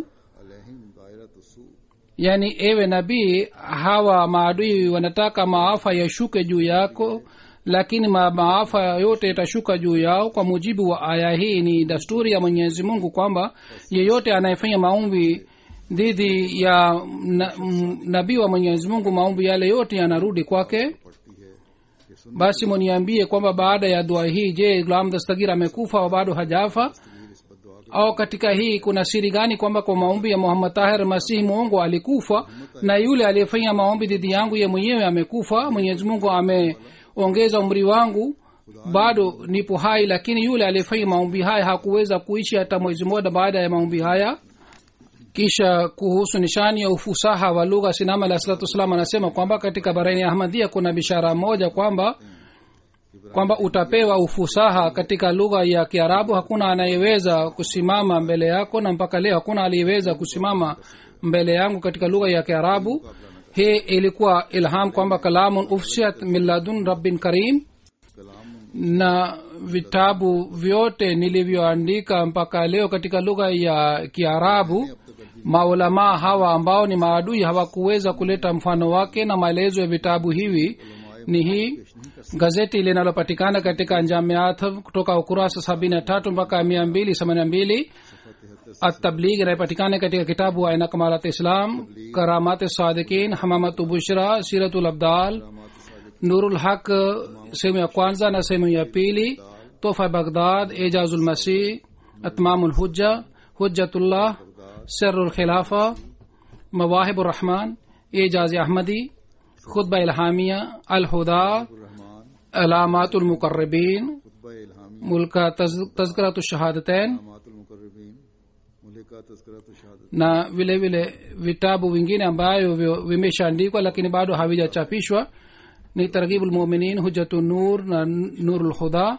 yani ewe nabii, hawa maadui wanataka maafa yashuke juu yako, lakini ma- maafa yote yatashuka juu yao. kwa mujibu wa aya hii ni dasturi ya mwenyezi mungu kwamba yeyote anayefanya maombi dhidi ya na, m- nabii wa mwenyezi mungu, maombi yale yote yanarudi kwake. basi muniambie kwamba baada ya dua hii, je, gulam dastagir amekufa au bado hajafa? au katika hii kuna siri gani kwamba kwa maombi ya muhammad tahir masihi muongo alikufa na yule aliyefanya maombi dhidi yangu ye mwenyewe amekufa? mwenyezi mungu ameongeza umri wangu, bado nipo hai, lakini yule aliyefanya maombi haya hakuweza kuishi hata mwezi mmoja baada ya maombi haya. kisha kuhusu nishani ya ufusaha wa lugha, sinama alayhi salatu wasalam anasema kwamba katika baraini ya ahmadia kuna bishara moja kwamba kwamba utapewa ufusaha katika lugha ya kiarabu. hakuna anayeweza kusimama mbele yako, na mpaka leo hakuna aliyeweza kusimama mbele yangu katika lugha ya kiarabu. hii ilikuwa ilham kwamba kalamun ufsiyat min ladun rabbin karim, na vitabu vyote nilivyoandika mpaka leo katika lugha ya kiarabu, maulamaa hawa ambao ni maadui hawakuweza kuleta mfano wake. na maelezo ya vitabu hivi ni hii: gazeti linalopatikana katika jamiat kutoka ukurasa sabini na tatu mpaka mia mbili themanini na mbili. at-tabligh inayopatikana katika kitabu aina kamalat islam, karamat sadikin, hamamat bushra, siratul abdal, nurul haq sehemu ya kwanza na sehemu ya pili, tofa baghdad, ijazul masih, atmamul hujja, hujjatullah, sirrul khilafa, mawahibur rahman, ijaz ahmadi, khutba ilhamia, al huda, alamatul muqarribin, mulka tazkiratu shahadatain, na vile vile vitabu vingine ambavyo vimeshaandikwa lakini bado havijachapishwa ni targhibul mu'minin, hujjatun nur na nurul huda.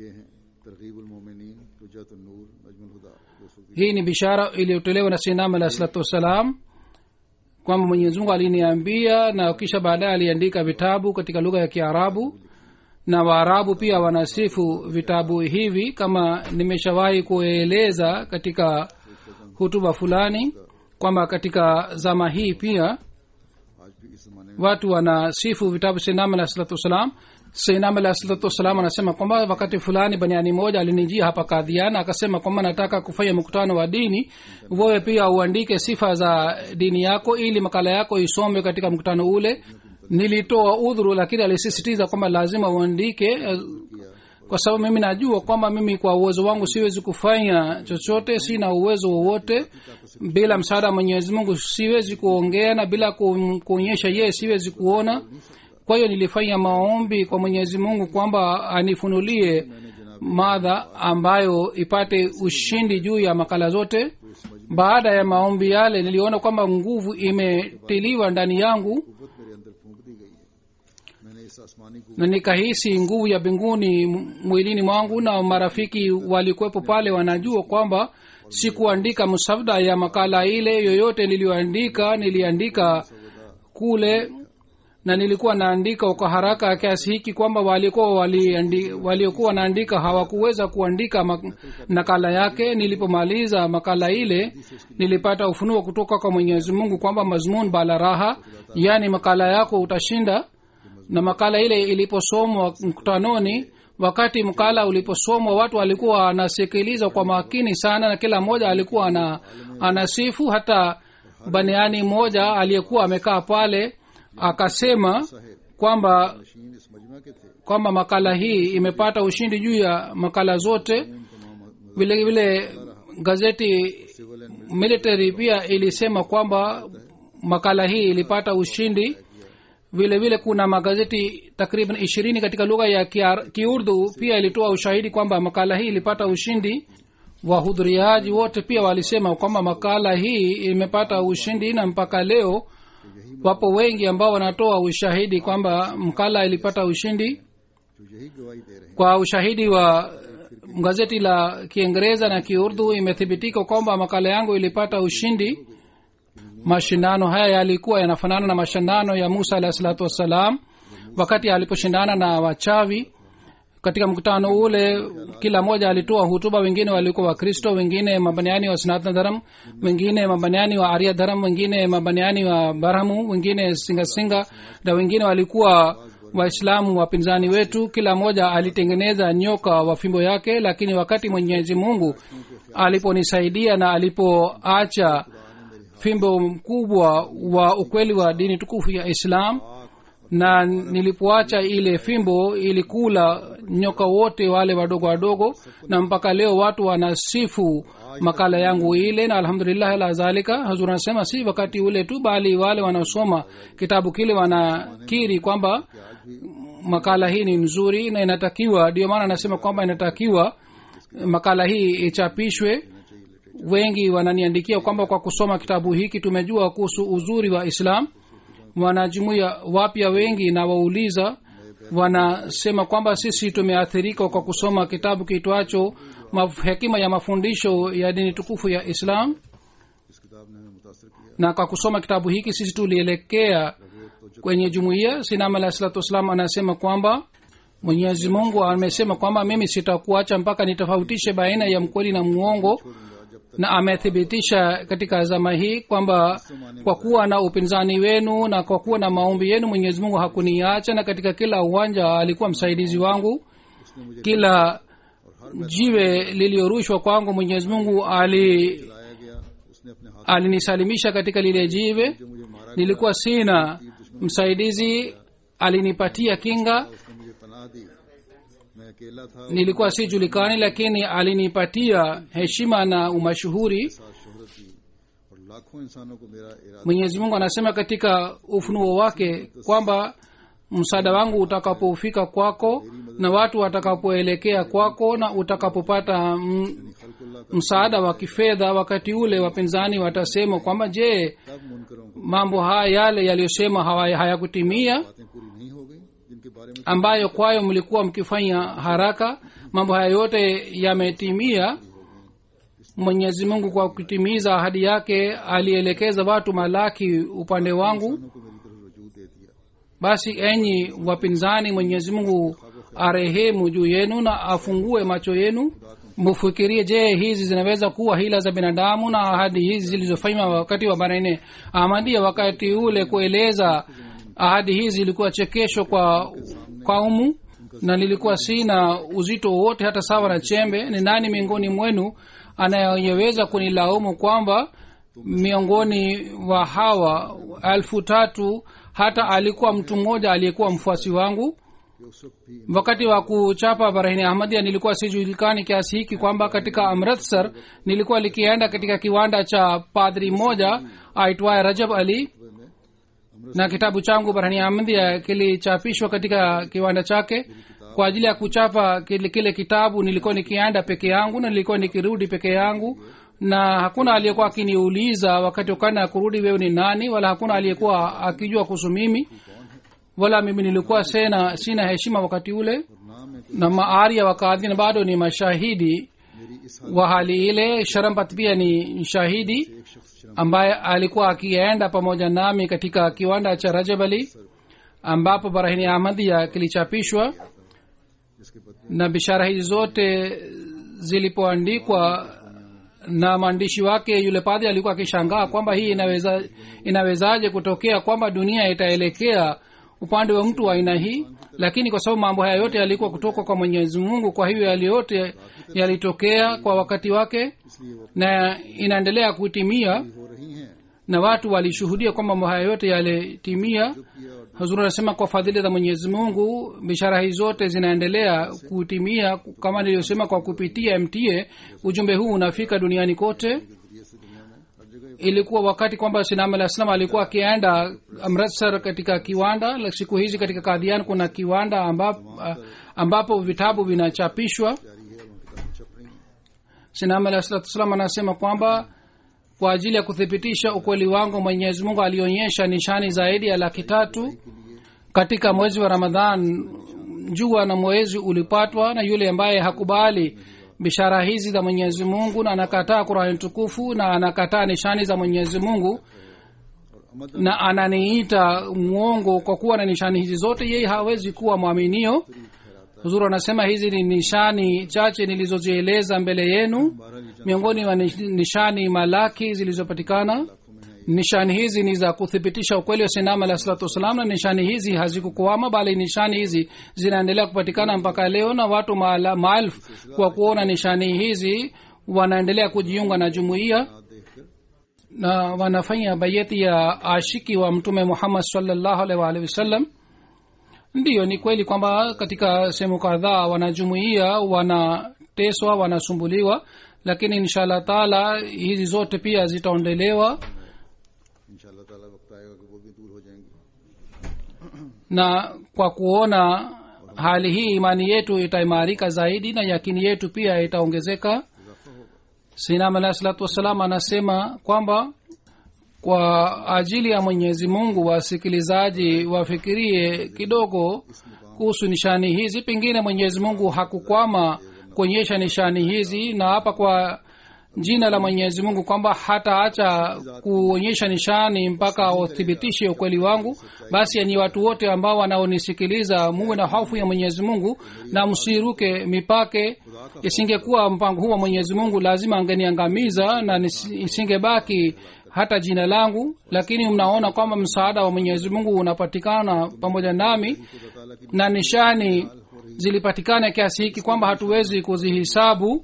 hii ni bishara iliyotolewa na sinama alayhi salatu wassalam kwamba mwenyezi mungu aliniambia, na kisha baadaye aliandika vitabu katika lugha ya kiarabu, na waarabu pia wanasifu vitabu hivi. kama nimeshawahi kueleza katika hutuba fulani kwamba katika zama hii pia watu wanasifu vitabu sinama alayhi salatu wassalam. sinama alayhi salatu wassalam anasema kwamba wakati fulani baniani moja alinijia hapa Kadhiana, akasema kwamba nataka kufanya mkutano wa dini, wewe pia uandike sifa za dini yako ili makala yako isomwe katika mkutano ule. nilitoa udhuru, lakini alisisitiza kwamba lazima uandike, kwa sababu mimi najua kwamba mimi kwa uwezo wangu siwezi kufanya chochote, sina uwezo wowote. bila msaada Mwenyezi Mungu siwezi kuongea, na bila kuonyesha yeye siwezi kuona. kwa hiyo nilifanya maombi kwa Mwenyezi Mungu kwamba anifunulie madha ambayo ipate ushindi juu ya makala zote. baada ya maombi yale niliona kwamba nguvu imetiliwa ndani yangu, na nikahisi nguvu ya mbinguni mwilini mwangu, na marafiki walikuwepo pale wanajua kwamba sikuandika msafda ya makala ile yoyote. niliyoandika niliandika kule, na nilikuwa naandika kwa haraka kiasi hiki kwamba walikuwa waliokuwa naandika hawakuweza kuandika mak- nakala yake. nilipomaliza makala ile nilipata ufunuo kutoka kwa Mwenyezi Mungu kwamba mazmun bala raha, yani makala yako utashinda. na makala ile iliposomwa mkutanoni, wakati mkala uliposomwa watu walikuwa wanasikiliza kwa makini sana, na kila mmoja alikuwa ana, anasifu. hata baniani mmoja aliyekuwa amekaa pale akasema kwamba kwamba makala hii imepata ushindi juu ya makala zote. vile vile gazeti military pia ilisema kwamba makala hii ilipata ushindi. vile vile kuna magazeti takriban ishirini katika lugha ya kiurdu pia ilitoa ushahidi kwamba makala hii ilipata ushindi. wahudhuriaji wote pia walisema kwamba makala hii imepata ushindi, na mpaka leo wapo wengi ambao wanatoa ushahidi kwamba makala ilipata ushindi. Kwa ushahidi wa gazeti la Kiingereza na Kiurdu imethibitika kwamba makala yangu ilipata ushindi. Mashindano haya yalikuwa yanafanana na mashindano ya Musa alayhi salatu wassalam wakati aliposhindana na wachawi. Katika mkutano ule kila mmoja alitoa hutuba, wengine walikuwa Wakristo, wengine mabaniani wa Sanatana Dharam, wengine mabaniani wa Arya Dharam, wengine mabaniani wa Baramu, wengine Singa Singa, na wengine walikuwa Waislamu wapinzani wetu. Kila mmoja alitengeneza nyoka wa fimbo yake, lakini wakati Mwenyezi Mungu aliponisaidia na alipoacha fimbo mkubwa wa ukweli wa dini tukufu ya Islam, na nilipoacha ile fimbo ilikula nyoka wote wale wadogo wadogo, na mpaka leo watu wanasifu makala yangu ile, na alhamdulillah ala zalika. Hazur anasema si wakati ule tu, bali wale wanaosoma kitabu kile wanakiri kwamba makala hii ni nzuri na inatakiwa. Ndio maana anasema kwamba inatakiwa makala hii ichapishwe. Wengi wananiandikia kwamba kwa kusoma kitabu hiki tumejua kuhusu uzuri wa Islam. Wanajumuiya wapya wengi na wauliza wanasema kwamba sisi tumeathirika kwa kusoma kitabu kiitwacho hekima ya mafundisho ya dini tukufu ya Islam, na kwa kusoma kitabu hiki sisi tulielekea kwenye jumuiya. Sinam alayhi salatu wasalam anasema kwamba Mwenyezi Mungu amesema kwamba mimi sitakuacha mpaka nitofautishe baina ya mkweli na muongo, na amethibitisha katika zama hii kwamba kwa kuwa na upinzani wenu na kwa kuwa na maombi yenu Mwenyezi Mungu hakuniacha, na katika kila uwanja alikuwa msaidizi wangu. Kila jiwe liliorushwa kwangu Mwenyezi Mungu ali alinisalimisha katika lile jiwe. Nilikuwa sina msaidizi, alinipatia kinga. Nilikuwa si julikani, lakini alinipatia heshima na umashuhuri. Mwenyezi Mungu anasema katika ufunuo wake kwamba msaada wangu utakapofika kwako na watu watakapoelekea kwako na utakapopata m, msaada wa kifedha, wakati ule wapinzani watasema kwamba je, mambo haya yale yaliyosema hayakutimia ambayo kwayo mlikuwa mkifanya haraka? Mambo haya yote yametimia. Mwenyezi Mungu kwa kutimiza ahadi yake alielekeza watu malaki upande wangu. Basi enyi wapinzani, Mwenyezi Mungu arehemu juu yenu na afungue macho yenu, mfikirie, je, hizi zinaweza kuwa hila za binadamu? Na ahadi hizi zilizofanywa wakati wa Bahrain Ahmadiyya, wakati ule kueleza ahadi hizi ilikuwa chekesho kwa kaumu na lilikuwa sina uzito wote hata sawa na chembe. Ni nani miongoni mwenu anayeweza kunilaumu kwamba miongoni wa hawa elfu tatu hata alikuwa mtu mmoja aliyekuwa mfuasi wangu? Wakati wa kuchapa Bahrain Ahmadiyya nilikuwa sijulikani kiasi hiki kwamba katika Amritsar nilikuwa likienda katika kiwanda cha padri mmoja aitwaye Rajab Ali, na kitabu changu Bahrain Ahmadiyya kilichapishwa katika kiwanda chake. Kwa ajili ya kuchapa kile, kile kitabu nilikuwa nikienda peke yangu na nilikuwa nikirudi peke yangu, na hakuna aliyekuwa akiniuliza wakati ukana kurudi wewe ni nani, wala hakuna aliyekuwa akijua kuhusu mimi, wala mimi nilikuwa sena sina heshima wakati ule. Na Maarya wa Kadhina bado ni mashahidi wa hali ile. Sharampat pia ni shahidi ambaye alikuwa akienda pamoja nami katika kiwanda cha Rajab Ali ambapo Bahrain Ahmadiyya kilichapishwa. Na bishara hizi zote zilipoandikwa na maandishi wake, yule padri alikuwa akishangaa kwamba hii inaweza inawezaje kutokea kwamba dunia itaelekea upande wa mtu wa aina hii. Lakini kwa sababu mambo haya yote yalikuwa kutoka kwa Mwenyezi Mungu, kwa hiyo yale yote yalitokea kwa wakati wake na inaendelea kutimia, na watu walishuhudia kwamba mambo haya yote yalitimia. Hazur anasema kwa fadhili za Mwenyezi Mungu bishara hizo zote zinaendelea kutimia. Kama niliyosema, kwa kupitia M T A ujumbe huu unafika duniani kote. ilikuwa wakati kwamba sinam alah salam alikuwa akienda amritsar katika kiwanda la siku hizi katika kadhian kuna kiwanda ambapo, ambapo vitabu vinachapishwa. sinam alah salam anasema kwamba kwa ajili ya kuthibitisha ukweli wangu Mwenyezi Mungu alionyesha nishani zaidi ya laki tatu katika mwezi wa Ramadhan. Jua na mwezi ulipatwa, na yule ambaye hakubali bishara hizi za Mwenyezi Mungu na anakataa Qur'an tukufu na anakataa nishani za Mwenyezi Mungu na ananiita muongo kwa kuwa na nishani hizi zote, yeye hawezi kuwa mwaminio. Huzuru anasema hizi ni nishani chache nilizozieleza mbele yenu, miongoni mwa nishani malaki zilizopatikana. Nishani hizi ni za kuthibitisha ukweli wa Sayyidina Alayhi Salatu Wasallam, na nishani hizi hazikukwama, bali nishani hizi zinaendelea kupatikana mpaka leo, na watu maelfu kwa kuona nishani hizi wanaendelea kujiunga na jumuiya na wanafanya bayati ya ashiki wa Mtume Muhammad sallallahu alaihi wa alihi wasallam. Ndiyo, ni kweli kwamba katika sehemu kadhaa wanajumuiya wanateswa, wanasumbuliwa, lakini inshallah taala hizi zote pia zitaondolewa na kwa kuona hali hii imani yetu itaimarika zaidi na yakini yetu pia itaongezeka. Sayyidina Alayhi Salatu Wasallam anasema kwamba kwa ajili ya Mwenyezi Mungu wasikilizaji wafikirie kidogo kuhusu nishani hizi. Pengine Mwenyezi Mungu hakukwama kuonyesha nishani hizi, na hapa kwa jina la Mwenyezi Mungu kwamba hataacha kuonyesha nishani mpaka uthibitishe ukweli wangu. Basi ni watu wote ambao wanaonisikiliza, muwe na hofu ya Mwenyezi Mungu na msiruke mipake. Isingekuwa mpango huu wa Mwenyezi Mungu lazima angeniangamiza na isingebaki hata jina langu, lakini mnaona kwamba msaada wa Mwenyezi Mungu unapatikana pamoja nami na nishani zilipatikana kiasi hiki kwamba hatuwezi kuzihisabu.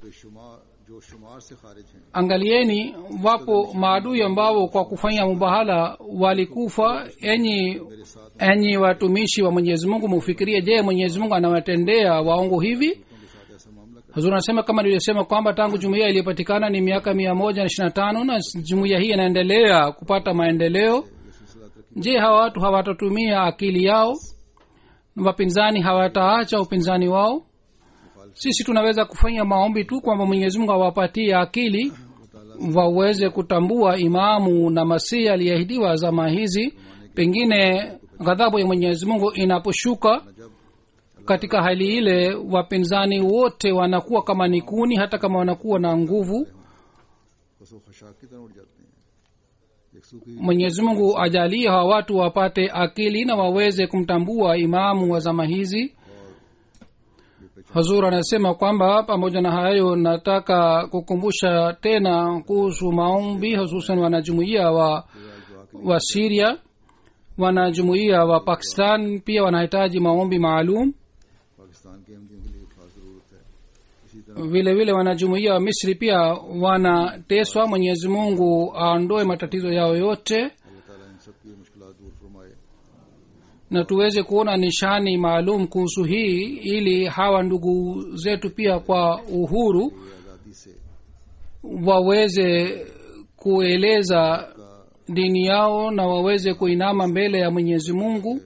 Angalieni, wapo maadui ambao kwa kufanya mubahala walikufa. Enyi enyi watumishi wa Mwenyezi Mungu, mufikirie, je, Mwenyezi Mungu anawatendea waongo hivi? Hazur anasema kama nilisema kwamba tangu jumuiya iliyopatikana ni miaka mia moja na ishirini na tano na jumuiya hii inaendelea kupata maendeleo. Je, hawa watu hawatatumia akili yao? Wapinzani hawataacha upinzani wao? Sisi tunaweza kufanya maombi tu kwamba Mwenyezi Mungu awapatie akili waweze kutambua imamu na masihi aliyeahidiwa zama hizi. Pengine ghadhabu ya Mwenyezi Mungu inaposhuka, katika hali ile wapinzani wote wanakuwa kama ni kuni, hata kama wanakuwa na nguvu. Mwenyezi Mungu ajalie hawa watu wapate akili na waweze kumtambua imamu wa zama hizi. Hazur anasema kwamba pamoja na hayo nataka kukumbusha tena kuhusu maombi, hususan wanajumuiya wa wa Syria, wanajumuiya wa Pakistan pia wanahitaji maombi maalum. Vile vile wanajumuiya wa Misri pia wanateswa. Mwenyezi Mungu aondoe matatizo yao yote na tuweze kuona nishani maalum kuhusu hii, ili hawa ndugu zetu pia kwa uhuru waweze kueleza dini yao na waweze kuinama mbele ya Mwenyezi Mungu.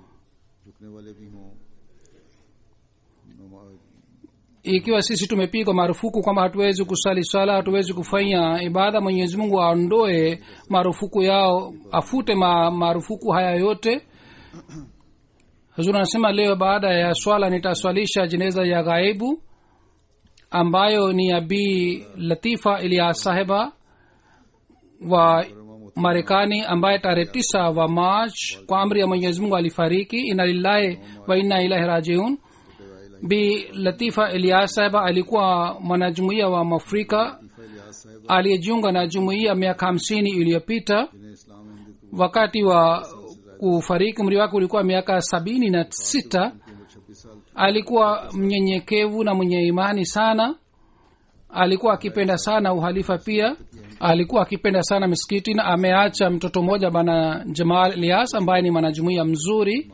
Ikiwa sisi tumepigwa marufuku kwamba hatuwezi kusali swala, hatuwezi kufanya ibada, Mwenyezi Mungu aondoe marufuku yao, afute ma, marufuku haya yote. Hazur anasema leo baada ya swala nitaswalisha jeneza ya ghaibu ambayo ni Abi Latifa Ilyas Sahiba wa Marekani, ambaye tarehe tisa wa March kwa amri ya Mwenyezi Mungu alifariki. Inna lillahi wa inna ilaihi rajiun. Bi Latifa Ilyas Sahiba alikuwa mwanajumuiya wa Afrika aliyejiunga na jumuiya miaka hamsini iliyopita. Wakati wa kufariki umri wake ulikuwa miaka sabini na sita. Alikuwa mnyenyekevu na mwenye imani sana. Alikuwa akipenda sana uhalifa, pia alikuwa akipenda sana misikiti, na ameacha mtoto mmoja bana Jamal Ilyas ambaye ni mwanajumuiya mzuri.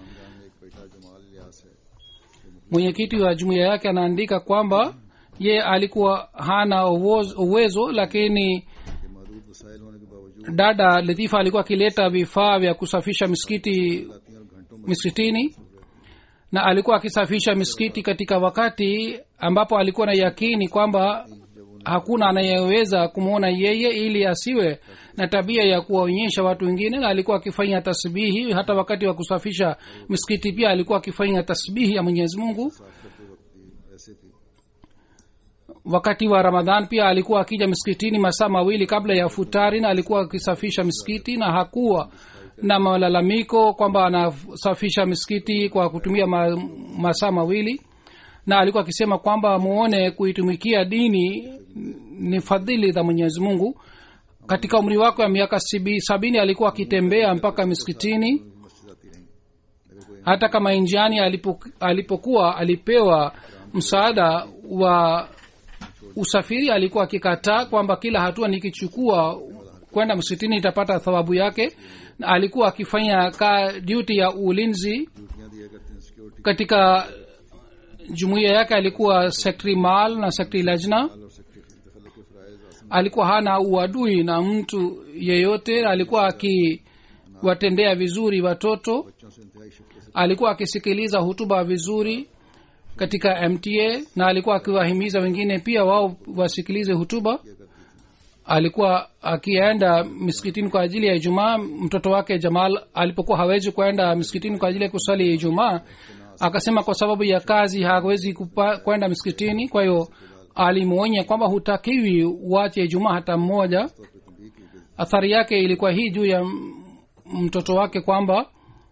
Mwenyekiti wa jumuiya yake anaandika kwamba ye alikuwa hana uwezo, lakini dada Latifa alikuwa akileta vifaa vya kusafisha misikiti misikitini, na alikuwa akisafisha misikiti katika wakati ambapo alikuwa na yakini kwamba hakuna anayeweza kumwona yeye, ili asiwe na tabia ya kuwaonyesha watu wengine. Na alikuwa akifanya tasbihi hata wakati wa kusafisha misikiti, pia alikuwa akifanya tasbihi ya Mwenyezi Mungu. Wakati wa Ramadhan pia alikuwa akija misikitini masaa mawili kabla ya futari, na alikuwa akisafisha misikiti, na hakuwa na malalamiko kwamba anasafisha misikiti kwa kutumia ma, masaa mawili. Na alikuwa akisema kwamba muone kuitumikia dini ni fadhili za Mwenyezi Mungu. Katika umri wake wa miaka sabini alikuwa akitembea mpaka misikitini. Hata kama njiani alipo, alipokuwa alipewa msaada wa usafiri, alikuwa akikataa kwamba kila hatua nikichukua kwenda msikitini itapata thawabu yake. Na alikuwa akifanya ka duty ya ulinzi katika jumuiya yake. Alikuwa secretary mal na secretary lajna. Alikuwa hana uadui na mtu yeyote. Alikuwa akiwatendea vizuri watoto. Alikuwa akisikiliza hutuba vizuri katika M T A, na alikuwa akiwahimiza wengine pia wao wasikilize hutuba. Alikuwa akienda misikitini kwa ajili ya Ijumaa. Mtoto wake Jamal alipokuwa hawezi kwenda misikitini kwa ajili ya kusali Ijumaa, akasema kwa sababu ya kazi hawezi kwenda misikitini. Kwa hiyo alimuonya kwamba hutakiwi uache Ijumaa hata mmoja. Athari yake ilikuwa hii juu ya mtoto wake kwamba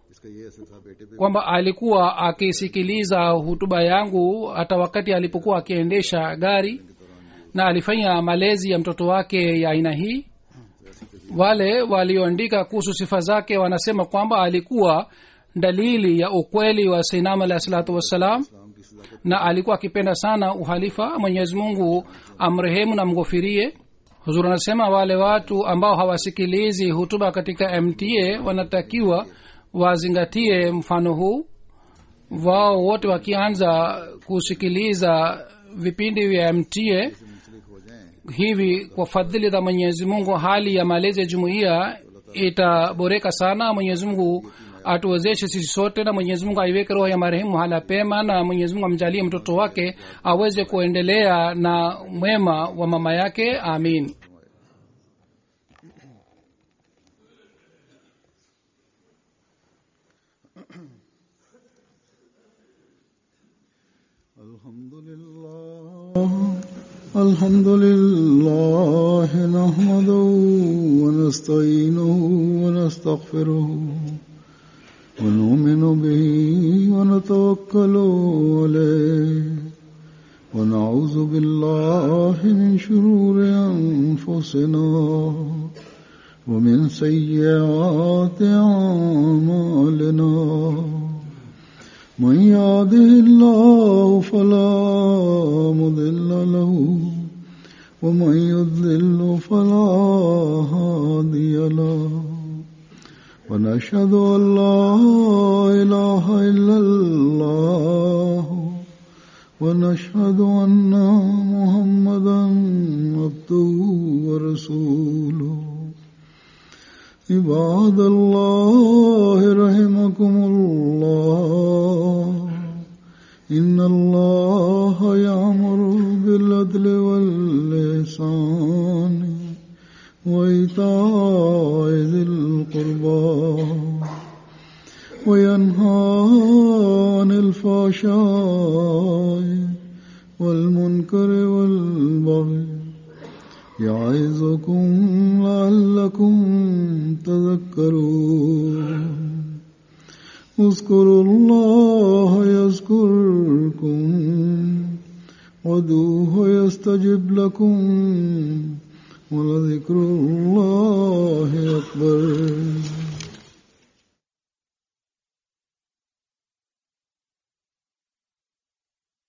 kwamba alikuwa akisikiliza hutuba yangu hata wakati alipokuwa akiendesha gari, na alifanya malezi ya mtoto wake ya aina hii. Wale walioandika kuhusu sifa zake wanasema kwamba alikuwa dalili ya ukweli wa Sayyidina alayhi salatu wassalam, na alikuwa akipenda sana uhalifa. Mwenyezi Mungu amrehemu na mghofirie. Huzuri anasema wale watu ambao hawasikilizi hutuba katika M T A wanatakiwa wazingatie mfano huu. Wao wote wakianza kusikiliza vipindi vya M T A hivi, kwa fadhili za Mwenyezi Mungu, hali ya malezi ya jumuiya itaboreka sana. Mwenyezi Mungu atuwezeshe sisi sote, na Mwenyezi Mungu aiweke roho ya marehemu hala pema, na Mwenyezi Mungu amjalie mtoto wake aweze kuendelea na mwema wa mama yake. Amin. Alhamdulillah, nahmaduhu wa nasta'inuhu wa nastaghfiruhu wa nu'minu bihi wa natawakkalu alayhi wa na'udhu billahi min shururi anfusina wa min sayyiati a'malina. من يهده الله فلا مضل له ومن يضلل فلا هادي له ونشهد أن لا إله إلا الله ونشهد أن محمدا عبده ورسوله. عباد الله رحمكم الله، إن الله يأمر بالعدل والإحسان وإيتاء ذي القربى وينهى عن الفحشاء والمنكر والبغي يعظكم لعلكم تذكرون. اذكروا الله يذكركم وادعوه يستجب لكم ولذكر الله أكبر.